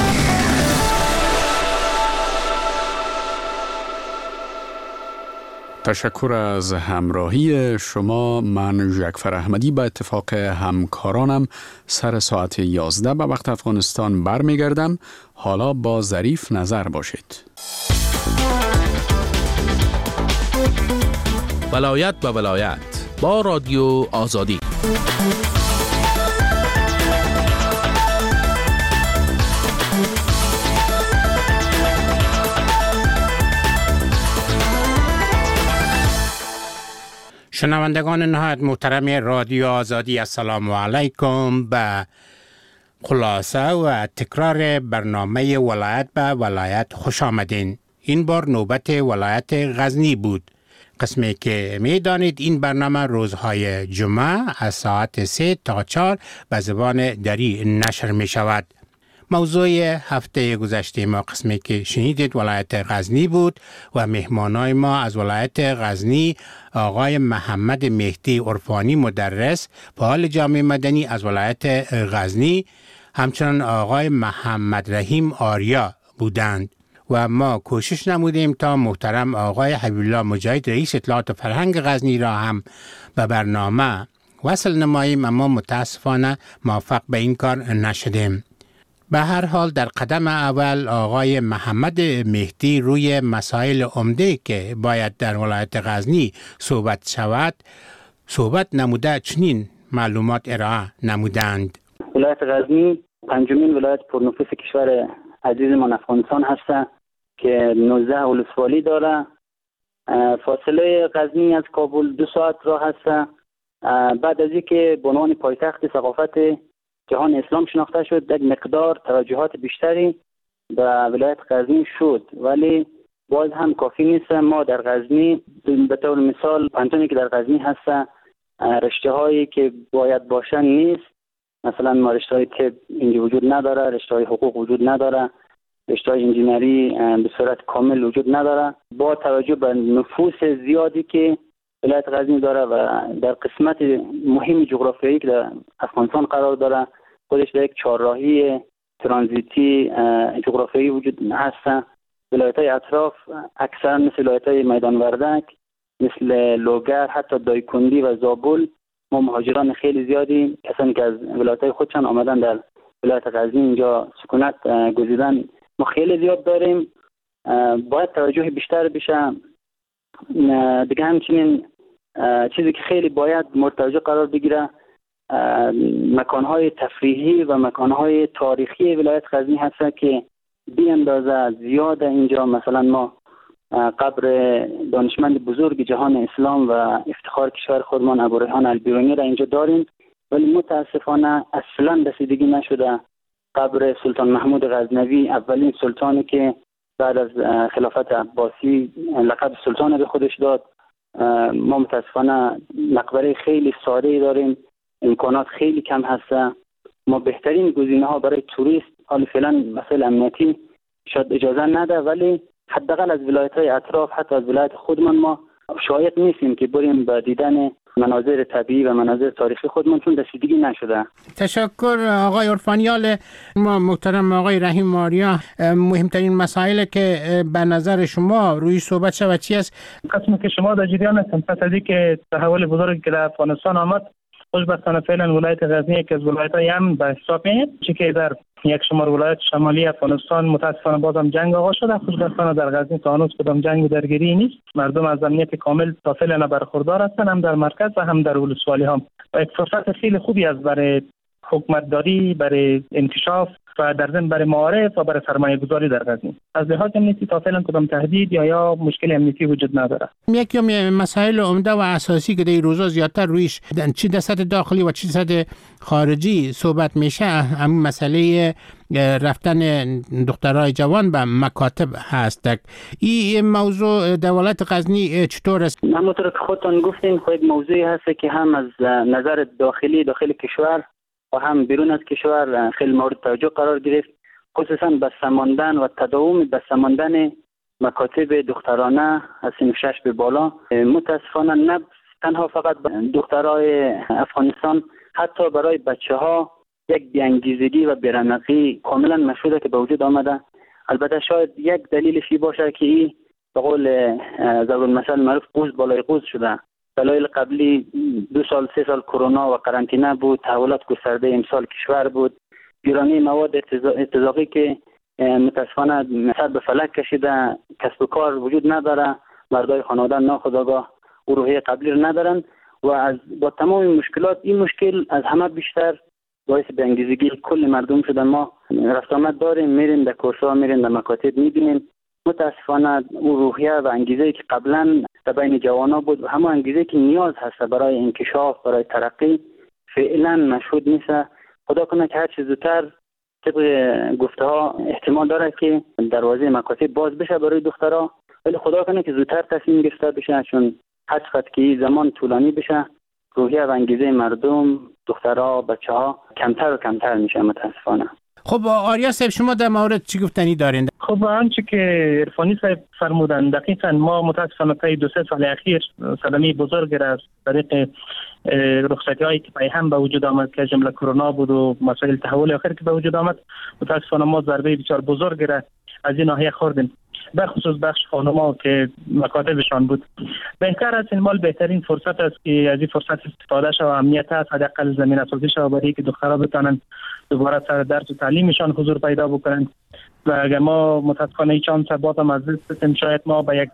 تشکر از همراهی شما. من جعفر احمدی به اتفاق همکارانم سر ساعت یازده به وقت افغانستان برمیگردم. حالا با ظریف نظر باشید.
ولایت به ولایت با رادیو آزادی.
شنوندگان نهایت محترم رادیو آزادی، السلام علیکم. به خلاصه و تکرار برنامه ولایت به ولایت خوش آمدین. این بار نوبت ولایت غزنی بود. قسمی که می دانید این برنامه روزهای جمعه از ساعت سه تا چهار به زبان دری نشر می شود. موضوع هفته گذشته ما قسمی که شنیدید ولایت غزنی بود و مهمانای ما از ولایت غزنی آقای محمد مهدی عرفانی مدرس فعال جامعه مدنی از ولایت غزنی، همچنان آقای محمد رحیم آریا بودند و ما کوشش نمودیم تا محترم آقای حبیب الله مجاهد رئیس اطلاعات و فرهنگ غزنی را هم به برنامه وصل نماییم، اما متاسفانه موفق به این کار نشدیم. به هر حال در قدم اول آقای محمد مهدی روی مسائل عمده که باید در ولایت غزنی صحبت شود صحبت نموده چنین معلومات ارائه نمودند.
ولایت غزنی پنجمین ولایت پرنفوذ کشور عزیزمان افغانستان هست که نوزده ولسوالی داره. فاصله غزنی از کابل دو ساعت راه هست. بعد از اینکه به عنوان پایتخت ثقافت جهان اسلام شناخته شد، یک مقدار توجهات بیشتری به ولایت غزنی شد، ولی باز هم کافی نیست. ما در غزنی به طور مثال پانتونی که در غزنی هست رشته هایی که باید باشن نیست. مثلا ما رشته های طب اینجا وجود نداره، رشته های حقوق وجود نداره، رشته های انجینری به صورت کامل وجود نداره. با توجه به نفوس زیادی که ولایت غزنی داره و در قسمت مهم جغرافیایی که در افغانستان قرار داره، خودش در یک چهارراهی ترانزیتی جغرافیایی وجود هست. ولایت‌های اطراف اکثرا مثل ولایت‌های میدان وردک، مثل لوگر، حتی دایکندی و زابل، ما مهاجران خیلی زیادی کسانی که از ولایت‌های خودشان آمدن در ولایت غزنی اینجا سکونت گزیدن ما خیلی زیاد داریم. باید توجه بیشتر بشه. دیگه همچنین چیزی که خیلی باید مورد توجه قرار بگیره مکانهای تفریحی و مکانهای تاریخی ولایت غزنی هست که بی اندازه زیاد اینجا. مثلا ما قبر دانشمند بزرگ جهان اسلام و افتخار کشور خودمان ابوریحان البیرونی را اینجا داریم، ولی متاسفانه اصلا رسیدگی نشده. قبر سلطان محمود غزنوی، اولین سلطانی که بعد از خلافت عباسی لقب سلطان به خودش داد، ما متاسفانه مقبره خیلی ساده داریم، امکانات خیلی کم هسته. ما بهترین گزینه ها برای توریست حالا فعلا مسائل امنیتی شاید اجازه نده، ولی حداقل از ولایت های اطراف، حتی از ولایت خودمان ما شایق نیستیم که بریم به دیدن مناظر طبیعی و مناظر تاریخی خودمان، چون رسیدگی نشده.
تشکر آقای عرفانیال. ما محترم آقای رحیم ماریا، مهمترین مسائل که به نظر شما روی صحبت شود چی است؟
قسمی که شما در جریان هستم پس از اینکه تحول بزرگی که در افغانستان آمد، خوشبختانه فعلا ولایت غزنی یکی از ولایت‌های امن به حساب میاد، چون که در یک شمار ولایت شمالی افغانستان متاسفانه بازم جنگ آغاز شده. خوشبختانه در غزنی تا هنوز کدام جنگ درگیری نیست. مردم از امنیت کامل تا فعلا برخوردار هستند، هم در مرکز و هم در ولسوالی ها. و یک فرصت خیلی خوبی است برای حکومتداری، برای انکشاف و در ضمن برای معارف و برای سرمایه گذاری در غزنی. از لحاظ امنیتی تا فعلا کدام تهدید یا یا مشکل امنیتی وجود نداره.
یکی از مسائل عمده و اساسی که در این روزا زیادتر رویش چی در سطح داخلی و چی سطح خارجی صحبت میشه، همین مسئله رفتن دخترای جوان به مکاتب هست. این موضوع در ولایت غزنی چطور است؟
همونطور که خودتان گفتین، خود یک موضوعی هست که هم از نظر داخلی داخل کشور و هم بیرون از کشور خیلی مورد توجه قرار گرفت، خصوصا بسته ماندن و تداوم بسته ماندن مکاتب دخترانه از سن شش به بالا. متاسفانه نه تنها فقط دخترای افغانستان، حتی برای بچه ها یک بیانگیزگی و بیرمقی کاملا مشهوده که به وجود آمده. البته شاید یک دلیلش باشه که این به قول ضرب المثل معروف قوز بالای قوز شده. دلایل قبلی دو سال سه سال کرونا و قرنطینه بود، تحولات گسترده امسال کشور بود، گرانی مواد ارتزاقی که متاسفانه سر به فلک کشیده، کسب و کار وجود نداره، مردای خانواده ناخودآگاه او روحیه قبلی رو ندارن و از با تمام مشکلات این مشکل از همه بیشتر باعث بیانگیزگی کل مردم شده. ما رفت آمد داریم، میریم در کورس‌ها، میریم در مکاتب، میبینیم متاسفانه او روحیه و انگیزه که قبلا در بین جوانا بود و همه انگیزه که نیاز هست برای انکشاف، برای ترقی، فعلا مشهود نیست. خدا کنه که هر چیز زودتر طبق گفته ها احتمال داره که دروازه مکاتب باز بشه برای دخترها، ولی خدا کنه که زودتر تصمیم گرفته بشه، چون هر چقدر که زمان طولانی بشه روحیه و انگیزه مردم، دخترها، بچه ها کمتر و کمتر میشه متاسفانه.
خب آریا صاحب شما در مورد چی گفتنی دارین؟
خب آنچه که عرفانی صاحب فرمودن دقیقاً ما متاسفانه تا دو سه سال اخیر صدمه بزرگ را از طریق رخصتی هایی که پای هم به وجود آمد که جمله کرونا بود و مسائل تحول آخر که به وجود آمد، متاسفانه ما ضربه بسیار بزرگ را از این ناحیه خوردیم، به خصوص بخش خانم‌ها که مکاتبشان بود. بهتر است این مال بهترین فرصت است که از این فرصت استفاده شود و امنیت است حداقل زمینه سازی شود برای که دخترها بتوانند دوباره سر درس و تعلیمشان حضور پیدا بکنند. و اگر ما متاسفانه چند سبات هم از دست شاید ما به یک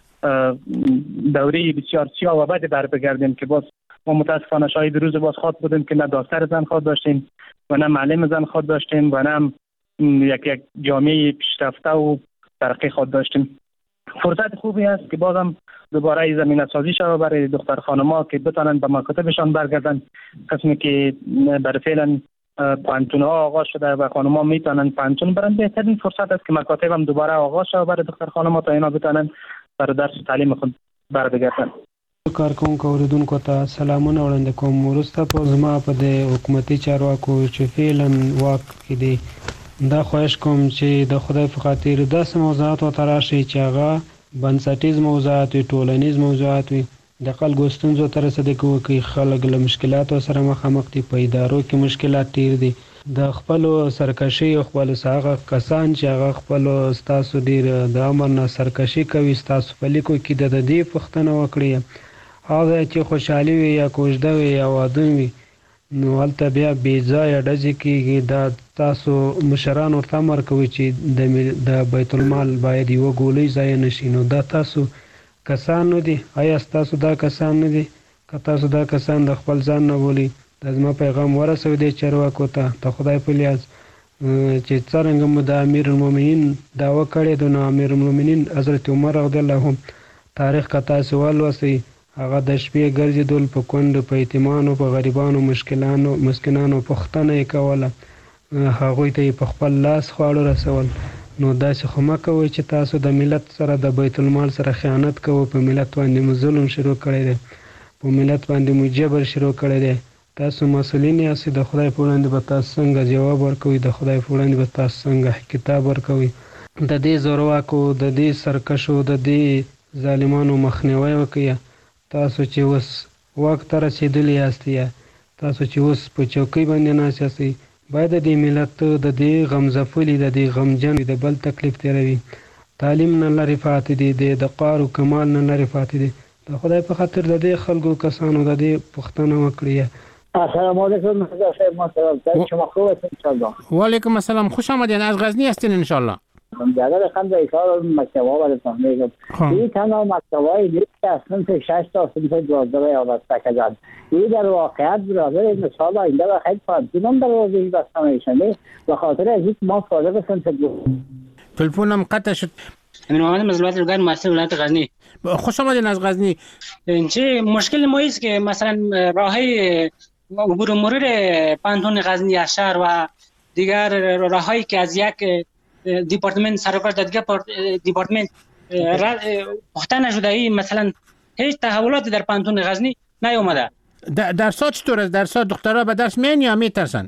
دوره بسیار سیاه و بد بر بگردیم که باز ما متاسفانه شاید روز باز خواد بودیم که نه دکتر زن خواد داشتیم و نه معلم زن خواد داشتیم و نه یک یک جامعه پیشرفته و ترقی خود داشتیم. فرصت خوبی است که بازم دوباره زمینه سازی شود برای دختر خانم‌ها که بتوانند به مکاتبشان برگردند. قسمی که برای فعلا پانتون ها آغاز شده و خانم‌ها میتونند پانتون برن، بهترین فرصت است که مکاتب هم دوباره آغاز شود برای دختر خانم‌ها تا اینا بتوانند برای درس و تعلیم خود برگردند.
کارکونکو اوریدونکو ته سلامونه وړاندې کوم. وروسته په زما په د حکومتي چارواکو چې فعلا واک کې دي دا خواهش کوم چې د خدای په خاطر داسې موضوعات ورته راشي چې هغه بنسټیز موضوعات وي، ټولنیز موضوعات وي، د خلکو ستونزو ته رسېدګي وکړي. خلک له مشکلاتو سره مخامخ دي، په ادارو کې مشکلات ډېر دي، د خپلو سرکشي او خپلو هغه کسان چې هغه خپلو ستاسو ډېر د امر نه سرکشي کوي ستاسو په لیکو کې د دې پوښتنه وکړئ. هغه چې خوشحالي وي یا کوژده وي یا واده وي نو هلته بیا بې ځایه ډزې کېږي. دا تاسو مشران ورته امر کوي چې د بیت المال باید یوه ګولۍ ضایع نه شي، نو دا تاسو کسان نه دي. آیا ستاسو دا کسان نه دي؟ که تاسو دا کسان د خپل ځان نه بولئ، د زما پیغام ورسوئ دې چارواکو ته د خدای په لیاز چې څرنګه مو د امیر المؤمنین دعوه کړې ده، نو امیر المؤمنین حضرت عمر رضی الله عنه تاریخ که تاسو ولوسئ، هغه د شپې ګرځېدل په کونډو، په یتیمانو، په غریبانو، مشکلانو مسکینانو پوښتنه یې کوله، هغوی ته یې په خپل لاس خواړه رسول. نو داسې خو مه کوئ چې تاسو د ملت سره د بیت المال سره خیانت کوئ، په ملت باندې مو ظلم شروع کړی دی، په ملت باندې مو جبر شروع کړی دی. تاسو مسؤلین یاستئ، د خدای په وړاندې به تاسو څنګه جواب ورکوئ، د خدای په وړاندې به تاسو څنګه کتاب ورکوئ. د دې زورواکو، د دې سرکشو، د دې ظالمانو مخنیوی وکړئ. تاسو چې اوس واک ته رسېدلي یاستئ، یا تاسو چې اوس په چوکۍ باندې ناست یاستئ، باید د دې ملت د دې غمځپلي، د دې غمجن، د بل تکلیف تېروي. تعلیم نه لرې پاتې دي، د قار و کمال نه لرې پاتې دي. د خدای په خاطر د دې خلکو کسانو د دې پوښتنه وکړئ.
السلام علیکم صاحب، شما خوب هستید انشالله؟
و علیکم السلام، خوش آمدین. از غزنی هستین انشالله؟
جلال خند ایشار مکتب ها و رسانه این تنها مکتب های دیگه از سنف شش تا سنف دوازده وابسته کردن. این در واقعیت برادر مثال آینده و خیلی پانتونم در واقعی بسته میشنه و خاطر از این ما فارغ سنف بود.
تلفونم قطع شد.
امیر محمد مزلوات رگان مسئول ولایت غزنی.
خوش آمدین از غزنی.
چه مشکل ما است که مثلا راهی عبور و مرور پانتون غزنی از شهر و دیگر راههایی که از یک دیپارتمنت سرکار دیگه دیپارتمنت پخته نشده، این مثلا هیچ تحولاتی در پانتون غزنی نیومده.
در درسات چطور است؟ درسات دخترها به درس میان یا میترسن؟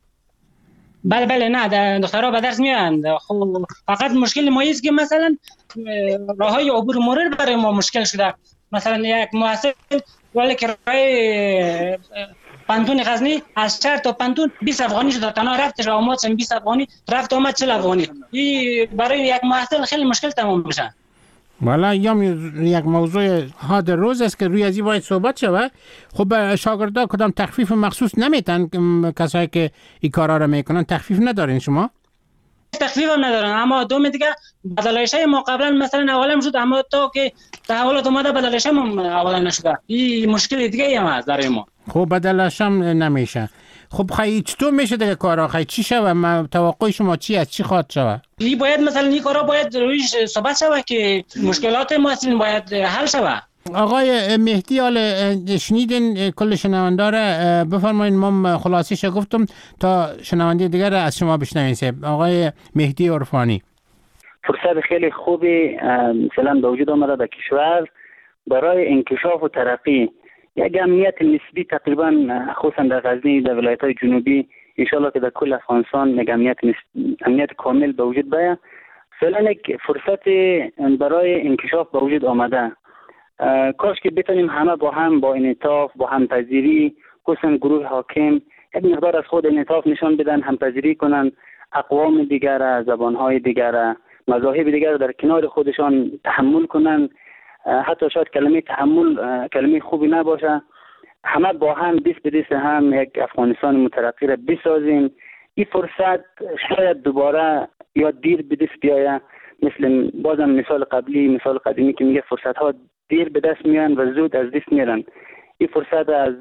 بله بله نه، دخترها به درس میان. خب فقط مشکل ما است که مثلا راههای عبور مرور برای ما مشکل شده. مثلا یک محصل ولی که راه پانتون غزنی از شهر تا پانتون بیست افغانی شده، تنها رفتش و آمدش بیست افغانی، رفت آمد چهل افغانی. این برای یک محصل خیلی مشکل تمام میشه.
والا یا یک موضوع حاد روز است که روی ازی باید صحبت شود. خب شاگردا کدام تخفیف مخصوص نمیتن؟ کسایی که این کارا رو میکنن تخفیف ندارین شما؟
تخفیف هم ندارن، اما دوم دیگه بدلایشه ما قبلا مثلا اولم شد، اما تا که تحولات اومده بدلایشه ما اولا نشده. این مشکل دیگه هم هست برای ما.
خب بدلش هم نمیشه. خب خیلی چطور میشه دیگه کارا؟ خیلی چی شوه؟ ما توقع شما چی است؟ چی خواهد شوه؟
این باید مثلا این کارا باید رویش ثبت شوه که مشکلات ما اصلا باید حل شوه.
آقای مهدی، حال شنیدین کل شنونده را، بفرمایید. ما خلاصیش گفتم تا شنونده دیگر از شما بشنویم. آقای مهدی عرفانی،
فرصت خیلی خوبی مثلا به وجود آمده در کشور برای انکشاف و ترقی. یک امنیت نسبی تقریبا خصوصا در غزنی، در ولایت‌های جنوبی، ان شاءالله که در کل افغانستان یک امنیت امنیت کامل به وجود بیاید. فعلا یک فرصت برای انکشاف به وجود آمده. کاش که بتونیم همه با هم، با انعطاف، با همپذیری، خصوصا گروه حاکم یک مقدار از خود انعطاف نشان بدن، همپذیری کنن، اقوام دیگر، زبانهای دیگر، مذاهب دیگر در کنار خودشان تحمل کنن. حتی شاید کلمه تحمل کلمه خوبی نباشه. همه با هم دست به دست هم یک افغانستان مترقی را بسازیم. این فرصت شاید دوباره یا دیر به دست بیاید، مثل بازم مثال قبلی، مثال قدیمی که میگه فرصت ها دیر به دست میان و زود از دست میرن. این فرصت از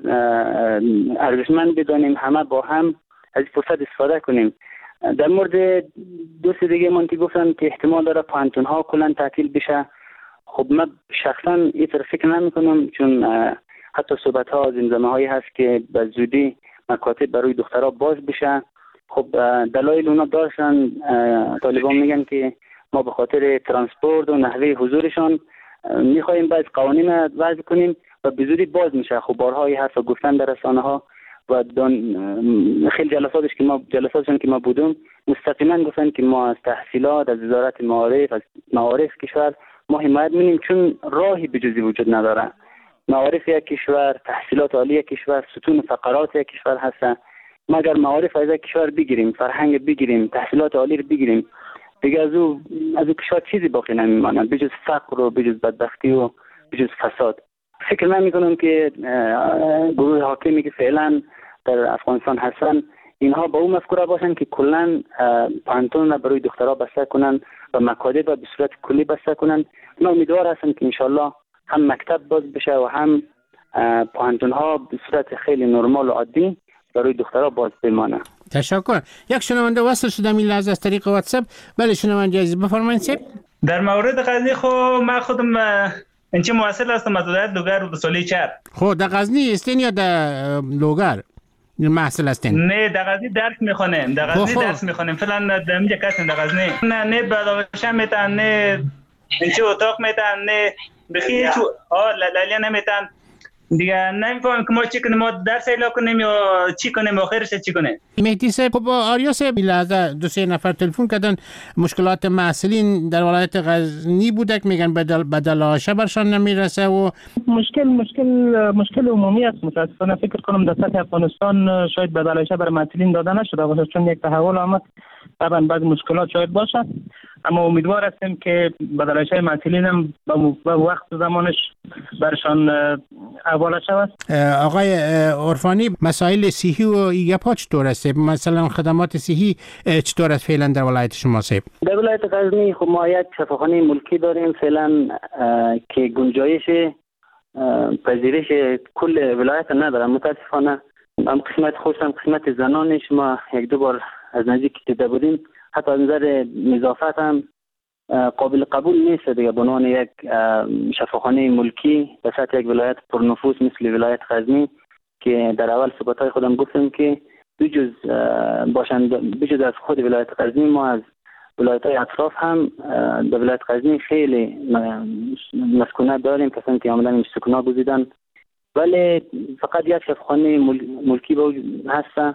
ارزشمند بدانیم، همه با هم از این فرصت استفاده کنیم. در مورد دوست دیگه من که گفتن که احتمال داره پانتون ها کلا تعطیل بشه. خب من شخصا این طرف فکر نمی کنم، چون حتی صحبت ها زمزمه هایی هست که به زودی مکاتب برای دخترها باز بشه. خب دلایل اونا داشتن. طالبان میگن که ما به خاطر ترانسپورت و نحوه حضورشان میخوایم باید قوانین وضع کنیم و به زودی باز میشه. خب بارهای حرف گفتن در رسانه ها و خیلی جلساتش که ما جلساتشون که ما بودم مستقیما گفتن که ما از تحصیلات، از وزارت معارف، از معارف کشور ما حمایت می‌کنیم، چون راهی بجزی وجود نداره. معارف یک کشور، تحصیلات عالی یک کشور، ستون فقرات یک کشور هستن. ما اگر معارف از یک کشور بگیریم، فرهنگ بگیریم، تحصیلات عالی رو بگیریم، دیگه از او از او کشور چیزی باقی نمیمونه بجز فقر و بجز بدبختی و بجز فساد. فکر نمی‌کنم که گروه حاکمی که فعلا در افغانستان هستن اینها با اون مفکوره باشن که کلا پانتون برای دخترها بسته کنن و مکاتب به صورت کلی بسته کنن. من امیدوار هستم که انشالله هم مکتب باز بشه و هم پوهنتون ها به صورت خیلی نرمال و عادی برای دخترها باز بمانه.
تشکر. یک شنونده وصل شده این لحظه از طریق واتساپ. بله شنونده عزیز بفرمایید سیب.
در مورد غزنی خو ما خودم انچه موصل هستم از ولایت لوگر و سالی چهار.
خب در غزنی هستین یا در لوگر محصل هستین؟
نه در غزنی درس میخونم. در غزنی درس میخونم. فعلا در اینجا کسیم در غزنی. نه نه بداوشم میتن نه انچه اتاق میتن نه بخی چو آه لالیا نمیتن دیگه نمیفهم که ما چی کنیم ما درس ایلا کنیم یا چی کنیم و آخرش چی کنیم.
مهدی صاحب خب آریا صاحب لحظه دو سه نفر تلفن کردن مشکلات محصلین در ولایت غزنی بوده که میگن بدل بدل آشه برشان نمیرسه و
مشکل مشکل مشکل عمومی است. متاسفانه فکر کنم در سطح افغانستان شاید بدل آشه برای محصلین داده نشده باشه چون یک تحول آمد. طبعا بعضی مشکلات شاید باشه اما امیدوار هستیم که بدل آشه محصلین هم به وقت زمانش برشان حواله شود.
آقای عرفانی مسائل صحی و ایگپا چطور است؟ مثلا خدمات صحی چطور است فعلا در ولایت شما صاحب؟
در ولایت غزنی خب ما یک شفاخانه ملکی داریم فعلا که گنجایش پذیرش کل ولایت نداره. متاسفانه هم قسمت خوش هم قسمت زنانش ما یک دو بار از نزدیک دیده بودیم حتی از نظر نظافت هم قابل قبول نیست دیگه به عنوان یک شفاخانه ملکی به سطح یک ولایت پرنفوذ مثل ولایت غزنی که در اول صحبت‌های خودم گفتم که بجز باشند بجز از خود ولایت غزنی ما از ولایت‌های اطراف هم در ولایت غزنی خیلی مسکونات داریم کسانی که آمدن این سکونات گزیدن ولی فقط یک شفاخانه ملکی هست.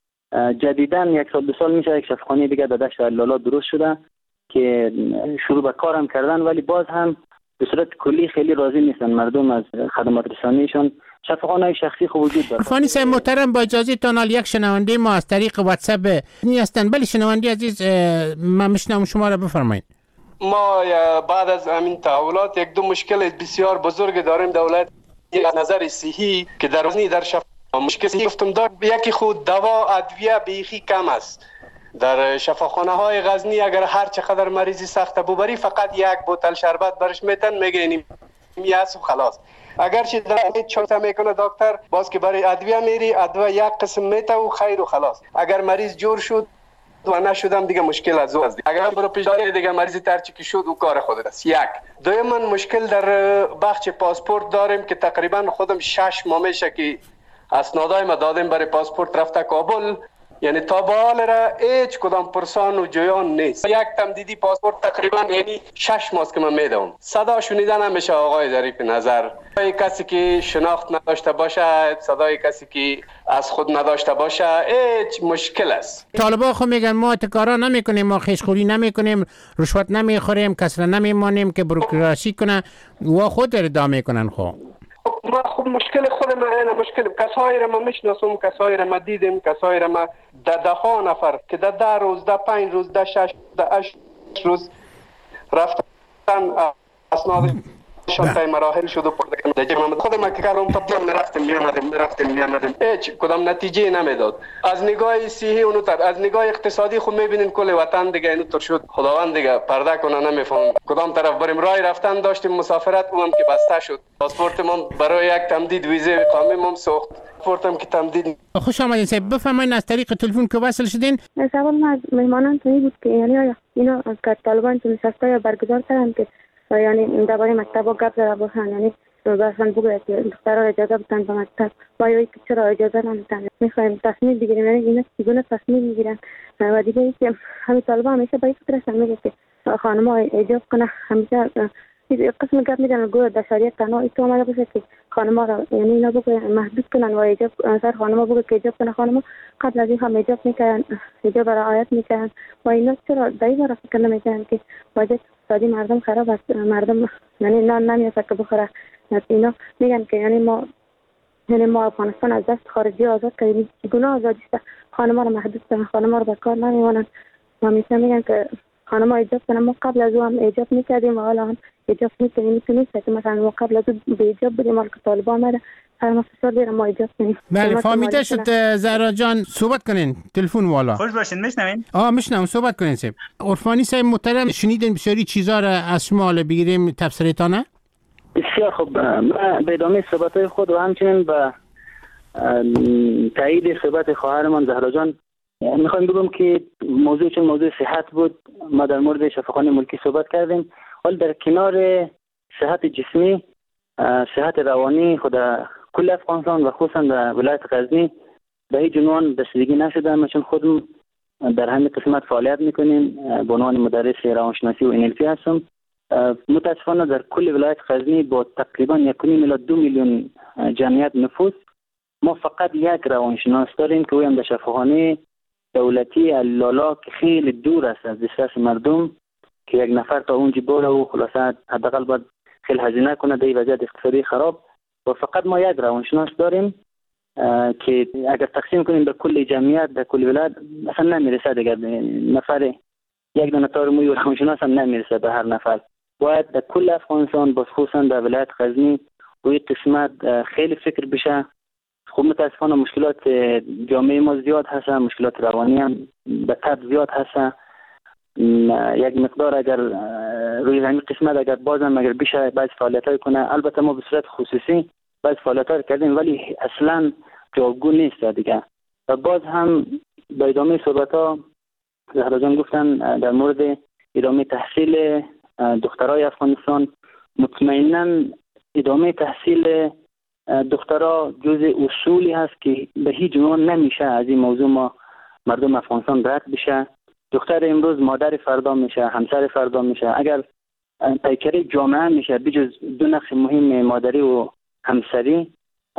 جدیداً یک سال دو سال میشه یک شفاخانه دیگه در دشت لالا درست شده که شروع به کارم کردن ولی باز هم به صورت کلی خیلی راضی نیستن مردم از خدمات رسانیشون. شفاخانه‌های شخصی خوب وجود داره.
فانی صاحب محترم با اجازه تانال یک شنونده ما از طریق واتساپ نی هستن. بله شنونده عزیز من میشنم شما را بفرمایید.
ما بعد از همین تحولات یک دو مشکل بسیار بزرگ داریم در ولایت از نظر صحی که در غزنی در شف مشکلی گفتم دار یکی خود دوا ادویه بیخی کم است. در شفاخانه های غزنی اگر هر چقدر مریضی سخت ببری فقط یک بوتل شربت برش میتن میگه اینی میاس و خلاص. اگر چه در چوتا میکنه دکتر باز که برای ادویه میری ادویه یک قسم میته و خیر و خلاص. اگر مریض جور شد و نشدم دیگه مشکل از او است. اگر برو پیش دیگه مریض ترچی که شد و کار خود است. یک دوم مشکل در بخش پاسپورت داریم که تقریبا خودم شش ماه میشه که اسنادای ما دادیم برای پاسپورت رفته کابل یعنی تا به حال را هیچ کدام پرسان و جویان نیست. یک تمدیدی پاسپورت تقریبا یعنی شش ماه که من میدم صدا شنیده نمیشه. آقای ظریف نظر کسی که شناخت نداشته باشه صدای کسی که از خود نداشته باشه هیچ مشکل است.
طالبا خو میگن ما اتکارا نمیکنیم ما خیشخوری نمیکنیم رشوت نمیخوریم کسر نمیمانیم که بروکراسی کنه و خود ادعا میکنن. خو
ما خب مشکل خود ما اینه مشکل کسایی را ما میشناسم کسایی را ما دیدیم کسایی را ما ده ده ها نفر که ده ده روز ده پنج روز ده شش ده هشت روز رفتن اسناد شانتای مراحل شد و پرده کنه جمع خود ما که کارم تبدیل میرفتیم میامدیم میرفتیم میامدیم هیچ کدام نتیجه نمیداد. از نگاه صحی اونو تر از نگاه اقتصادی خود میبینین کل وطن دیگه اینو تر شد خداوند دیگه پرده کنه نمیفهم کدام طرف بریم. راه رفتن داشتیم مسافرت اونم که بسته شد پاسپورت ما برای یک تمدید ویزه اقامه ما سوخت پاسپورتم که تمدید.
خوش آمدین صاحب بفرمایید از طریق تلفن که وصل شدین.
سوال ما از مهمانان تویی بود که یعنی آیا اینا از طالبان چه نشسته برگزار کردن که یعنی درباره مکتب و گپ زده باشن یعنی مثلا بگوید که دخترها اجازه بدن به مکتب و یا که چرا اجازه نمیدن میخوایم تصمیم بگیریم یعنی اینا چگونه تصمیم میگیرن و دیگه اینکه همین طالبان همیشه به این فکرشن میگه که خانم‌ها ایجاب کنه همیشه قسم گپ میدن گویا در شریعت تنها ایتو آمده باشه که خانم‌ها را یعنی اینا بگوید محدود کنن و ایجاب سر خانم‌ها بگوید که ایجاب کنه. خانم‌ها قبل از این هم ایجاب میکردن ایجاب را رعایت میکردن و اینا چرا در این فکر نمیکنن که واجد اقتصادی مردم خراب است مردم یعنی نان نمیاد که بخوره. اینا میگن که یعنی ما یعنی ما افغانستان از دست خارجی آزاد کردیم چگونه آزادی است خانم‌ها را محدود کنن خانم‌ها را به کار نمیمونن و میشه میگن که خانم‌ها ایجاب کنن. ما قبل از او هم ایجاب میکردیم و حالا هم ایجاب میکنیم نیست که مثلا ما قبل از او به ایجاب بودیم مال که طالبان آمده هر ما فشار بیارم ما ایجاب کنیم.
بله فهمیده شد زهرا جان صحبت کنین تلفن والا
خوش باشین میشنوین.
آه میشنوم صحبت کنین صاحب. عرفانی صاحب محترم شنیدین بسیاری چیزا را از شما حالا بگیریم تفسیرتانه.
بسیار خوب. من به ادامه صحبت‌های خود و همچنین به تایید صحبت خواهرمان زهرا جان میخوایم بگم که موضوع چون موضوع صحت بود، ما در مورد شفاخانه ملکی صحبت کردیم، ولی در کنار صحت جسمی، صحت روانی خود کل افغانستان و خصوصا در ولایت غزنی به هیچ عنوان رسیدگی نشده. ما چون خودم در همین قسمت فعالیت میکنیم، به عنوان مدرس روانشناسی و انلپی هستم. متاسفانه در کل ولایت غزنی با تقریبا یک الی دو میلیون جمعیت نفوس ما فقط یک روانشناس داریم که اویم در شفاخانه دولتی لالا که خیلی دور است از دسترس مردم، که یک نفر تا اونجا بره و خلاصه حداقل باید خیلی هزینه کنه در وضعیت اقتصادی خراب. و فقط ما یک روانشناس داریم که اگر تقسیم کنیم به کل جمعیت در کل ولایت اصلا نمیرسه دیگه، نفر یک دانه تار موی روانشناس هم نمیرسه به هر نفر. باید در کل افغانستان باز خصوصا در ولایت غزنی روی قسمت خیلی فکر بشه. خب متاسفانه مشکلات جامعه ما زیاد هست، مشکلات روانی هم به طب زیاد هست. یک مقدار اگر روی همین قسمت اگر بازم اگر بشه بعض فعالیت‌های کنه، البته ما به صورت خصوصی بعض فعالیت‌ها کردیم ولی اصلا جاگو نیست دیگه. و باز هم به ادامه صحبت‌ها زهرا جان گفتن در مورد ادامه تحصیل دخترای افغانستان، مطمئناً ادامه تحصیل دخترها جز اصولی هست که به هیچ عنوان نمیشه از این موضوع ما مردم افغانستان رد بشه. دختر امروز مادر فردا میشه، همسر فردا میشه. اگر پیکره جامعه میشه بجز دو نقش مهم مادری و همسری،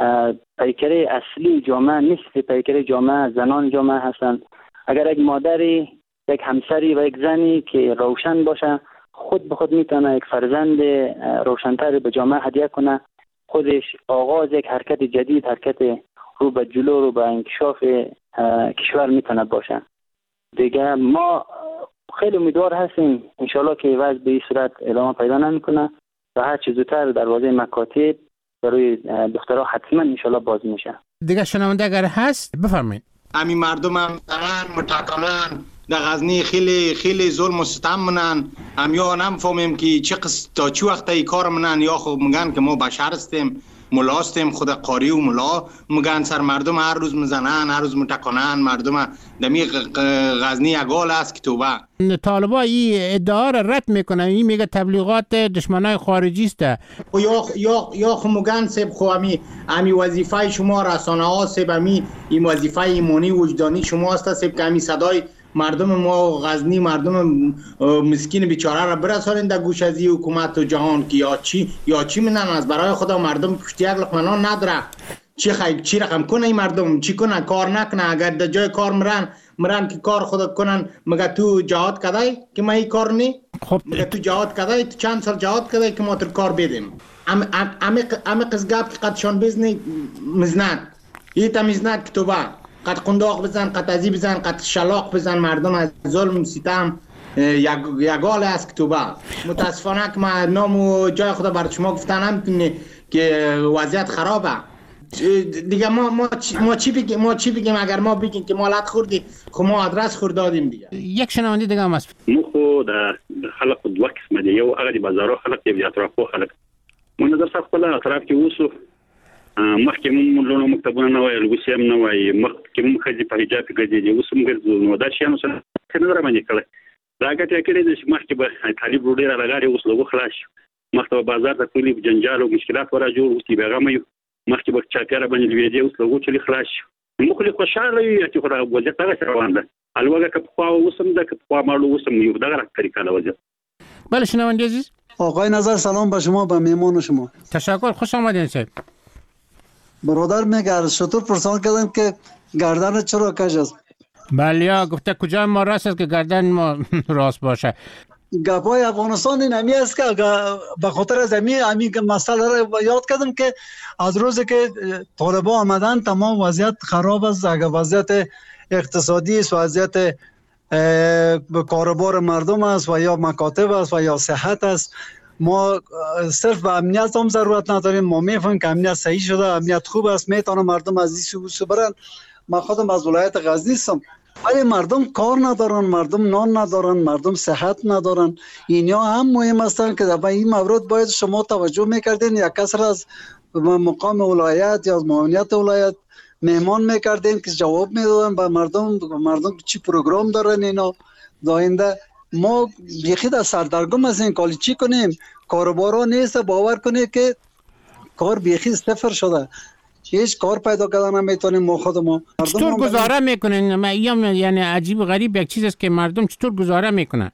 پیکره اصلی جامعه نیست. پیکره جامعه زنان جامعه هستن. اگر یک مادری، یک همسری و یک زنی که روشن باشه، خود به خود میتونه یک فرزند روشن‌تر به جامعه هدیه کنه. خودش آغاز یک حرکت جدید، حرکت رو به جلو، رو به انکشاف کشور میتونه باشه. دیگه ما خیلی امیدوار هستیم انشالله که وضع به این صورت ادامه پیدا نمیکنه و هر چه زودتر دروازه مکاتب برای دخترها حتما انشالله باز میشه.
دیگه شنونده اگر هست بفرمایید.
همین مردم هم دارن متقنن در غزنی خیلی خیلی ظلم و ستم منن. هم یا نمیفهمیم که چه قصد تا چه وقت ای کار منن، یا خب میگن که ما بشر هستیم، ملا هستیم، خود قاری و ملا میگن سر مردم هر روز میزنن، هر روز متقنن. مردم دمی غزنی اگال است که توبه.
طالبا این ادعا را رد میکنن، این میگه تبلیغات دشمنای خارجی است.
یا یا یا خو میگن سب خو امی امی وظیفه شما رسانه ها سب امی این وظیفه ایمانی وجدانی شما است سب که امی صدای مردم ما غزنی، مردم مسکین بیچاره را برسانید در گوش از حکومت و جهان که یا چی یا چی منن از برای خدا مردم پشت یک لقمه نان نداره. چی خیلی چی رقم کنه این مردم، چی کنه کار نکنه. اگر در جای کار مرن مرن که کار خودت کنن، مگه تو جهاد کدای که ما این کار نی؟ خب مگه تو جهاد کدای، تو چند سال جهاد کدای که ما تر کار بدیم. ام ام ام قزگاب که قدشان بزنی مزند ایتا مزند که تو با قد قنداق بزن، قد ازی بزن، قد شلاق بزن. مردم از ظلم ستم یگال است که تو با. متاسفانه که ما نام و جای خدا بر شما گفتن هم که وضعیت خرابه دیگه. ما ما ما چی بگیم ما چی بگیم اگر ما بگیم که مالت خوردی، خب ما آدرس خورد دادیم دیگه.
یک شنونده دیگه هم است.
مو خو د خلق د وقت مده یو هغه د بازارو خلق دی اطرافو خلق مونږ در څخه خپل اطراف کې وسو مخکې مونږ لونو مکتبونه نه وای، لوسیم نه وای، مخکې مونږ خځې په حجاب کې ګرځېدې، اوس موږ ګرځو. نو دا شیانو سره څه نه باندې کړی دا ګټه کړې ده چې مخکې به طالب ډېر راغلی، اوس لږ خلاص مخکې به بازار ته کلی جنجال او مشکلات ورا جوړ اوس به هغه مې مخکې به چاپیاره باندې لوېدې، اوس لږ چلی خلاص موږ خو خوشاله یو چې خدای وضعیت هغه روان ده. الوګه که پخوا اوس هم ده که پخوا ماړو اوس هم یو دغه طریقه له وضعیت.
بله شنونده عزیز.
آقای نظر سلام به شما، به میهمان شما.
تشکر، خوش آمدین صاحب.
برادر میگه شطور پرسان کردن که گردن چرا کج است.
بله گفته کجا ما راست است که گردن ما راست باشه.
گپای افغانستان این همی است که به خاطر از همی همی مسئله را یاد کردم که از روزی که طالبان آمدن تمام وضعیت خراب است. اگر وضعیت اقتصادی است، وضعیت کاروبار مردم است و یا مکاتب است و یا صحت است. ما صرف به امنیت هم ضرورت نداریم. ما میفهمیم که امنیت صحیح شده، امنیت خوب است، میتونه مردم از این سو برن. من خودم از ولایت غزنی هستم. ولی مردم کار ندارن، مردم نان ندارن، مردم صحت ندارن. اینا هم مهم هستن که در این مورد باید شما توجه میکردین. یک کس را از مقام ولایت یا از معاونیت ولایت مهمان میکردین که جواب میدادن به مردم. مردم چی پروگرام دارن اینا داینده. ما بیخی در سردرگم هستیم، کالی چی کنیم؟ کاربارا نیست. باور کنید که کار بیخی صفر شده، هیچ کار پیدا کردن نمیتونیم ما خود ما.
چطور گزاره میکنن؟ یعنی عجیب و غریب یک چیز است که مردم چطور گزاره میکنن؟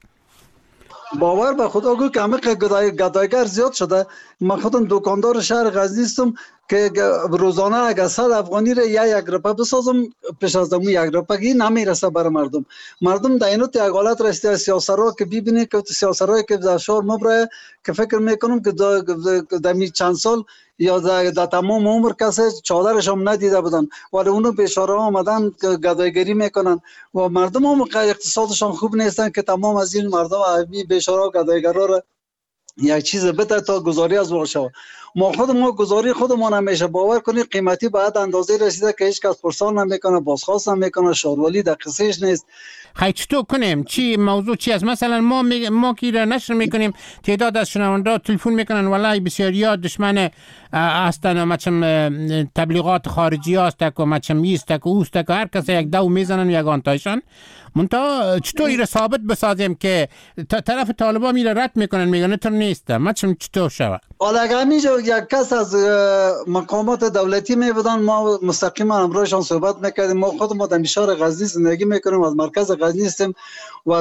باور به خدا گو که همه گدایگر زیاد شده. من خودم دکاندار شهر غزنی هستم که روزانه اگر صد افغانی را یا یک روپه بسازم پیش از دمو یک روپگی نمیرسه برای مردم. مردم در اینو تیاغالت رسته. سیاسرها که ببینی که سیاسرهایی که در شهر مبره که فکر میکنم که در می چند سال یا در تمام عمر کسی چادرش هم ندیده بودن، ولی اونو بیچاره آمدن گدایگری میکنن و مردم هم اقتصادشان خوب نیستن که تمام از این مردم بیچاره گدایگرا را یک چیز بده تا گزاری از واشه. ما خود ما گزاری خودمان همیشه باور کنید قیمتی بعد اندازه رسیده که هیچ کس پرسان نمیکنه، بازخواست نمیکنه، شارولی در قصهش نیست.
خیلی چطور کنیم؟ چی موضوع چی است؟ مثلا ما می... ما کی را نشر میکنیم، تعداد از شنونده تلفن میکنن والله بسیاریا دشمن هستن، مچم تبلیغات خارجی هست که مچم ایست که اوست که هر کس یک دو میزنن یگان تایشان. منتها چطور را ثابت بسازیم که طرف طالبان میره رد میکنن میگن تو نیست؟ مچم چطور شود؟
حالا اگر میشه یک کس از مقامات دولتی میبودن ما مستقیما همراهشان صحبت میکردیم. ما خود ما در شهر غزنی زندگی میکنیم، از مرکز غزنی هستیم و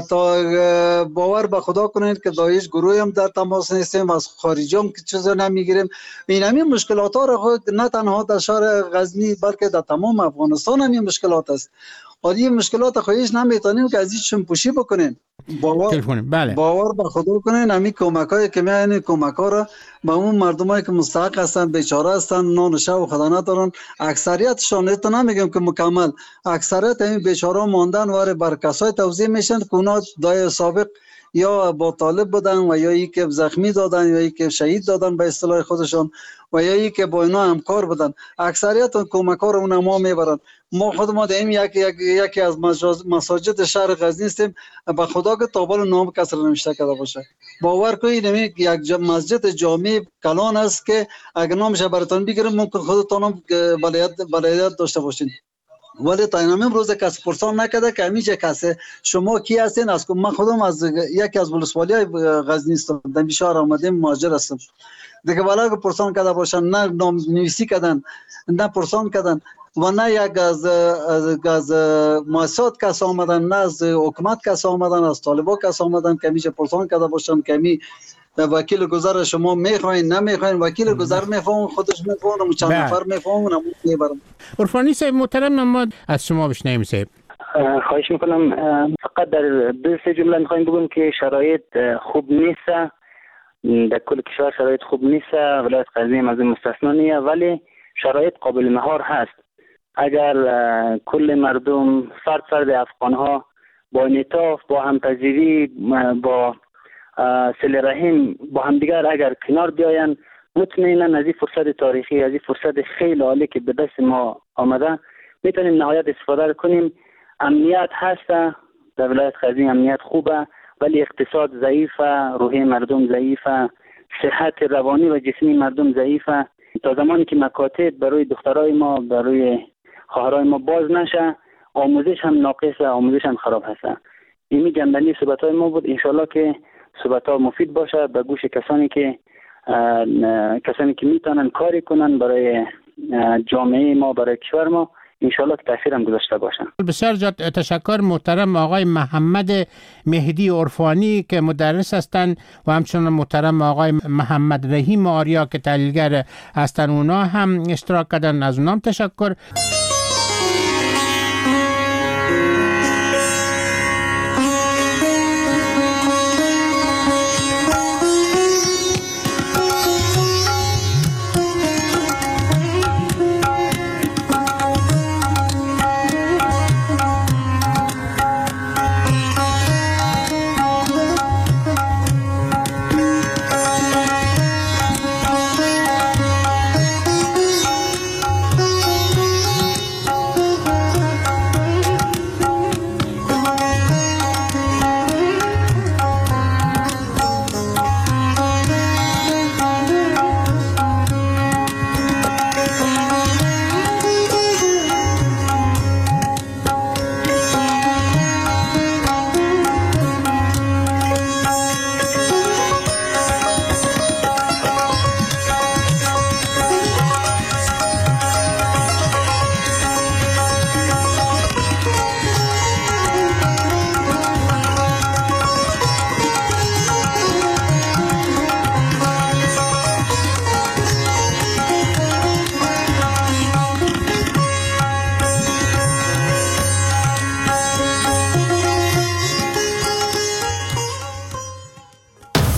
تا باور به خدا کنید که با هیچ گروهی هم در تماس نیستیم، از خارجی هم چیزا نمیگیریم. این همین مشکلات ها را نه تنها در شهر غزنی بلکه در تمام افغانستان همین مشکلات است. ولی این مشکلات خواهیش نمیتونیم که از هیچ پوشی بکنیم. باور
بله.
باور به خدا کنین همین کمکایی که میایین کمک‌ها را به اون مردمایی که مستحق هستن، بیچاره هستن، نان شب و خدا ندارن، اکثریتشان تو نمیگم که مکمل، اکثریت همین بیچاره ماندن و بر کسای توزیع میشن که اونا دای سابق یا با طالب بودن و یا ای که زخمی دادن یا ای که شهید دادن به اصطلاح خودشان و یا ای که با اینا همکار بودن. اکثریت کمک‌ها رو اونا ما میبرن. ما خود ما دائم یک یک یکی از مساجد شهر غزنی هستیم. به خدا که تابال نام کسر نمیشته کرده باشه. باور کنید یک مسجد جامع کلان است که اگر نامش براتون بگیرم ممکن خودتون هم ولایت ولایت داشته باشین. ولی تا این روز کس پرسان نکرده که همیشه کسی شما کی هستین؟ از من خودم از یکی از ولسوالی‌های غزنی هستم، در شهر آمدیم مهاجر هستم دیگه. والا که پرسان کرده باشن نه نام نویسی کردن نه پرسان کردن و نه یک از از مؤسسات کس آمدن، نه از حکومت کس آمدن، از طالبان کس آمدن که همیشه پرسان کرده باشن که می وکیل گذر شما میخواین نمیخواین. وکیل گذر میخوام خودش میخوام چند نفر میخوام میبرم.
عرفانی صاحب محترم ما از شما بشنویم صاحب.
خواهش میکنم فقط در دو سه جمله میخوایم بگم که شرایط خوب نیست در کل کشور، شرایط خوب نیست، ولایت غزنی از این مستثنا نیست، ولی شرایط قابل مهار هست. اگر کل مردم فرد فرد افغان ها با انعطاف، با همپذیری، با صله رحم با همدیگر اگر کنار بیاین، مطمئنا از این فرصت تاریخی، از این فرصت خیلی عالی که به دست ما آمده میتونیم نهایت استفاده کنیم. امنیت هست در ولایت غزنی، امنیت خوبه ولی اقتصاد ضعیفه، روحیه مردم ضعیفه، صحت روانی و جسمی مردم ضعیفه. تا زمانی که مکاتب برای دخترای ما، برای خواهرای ما باز نشه، آموزش هم ناقصه، آموزش هم خراب هست. این جنبندی صحبت‌های ما بود. انشالله که صحبت‌ها مفید باشه به گوش کسانی که کسانی که میتونن کاری کنن برای جامعه ما، برای کشور ما. انشالله که تاثیر هم گذاشته باشن.
بسیار زیاد تشکر محترم آقای محمد مهدی عرفانی که مدرس هستند و همچنین محترم آقای محمد رحیم آریا که تحلیلگر هستند، اونا هم اشتراک کردن، از اونام تشکر.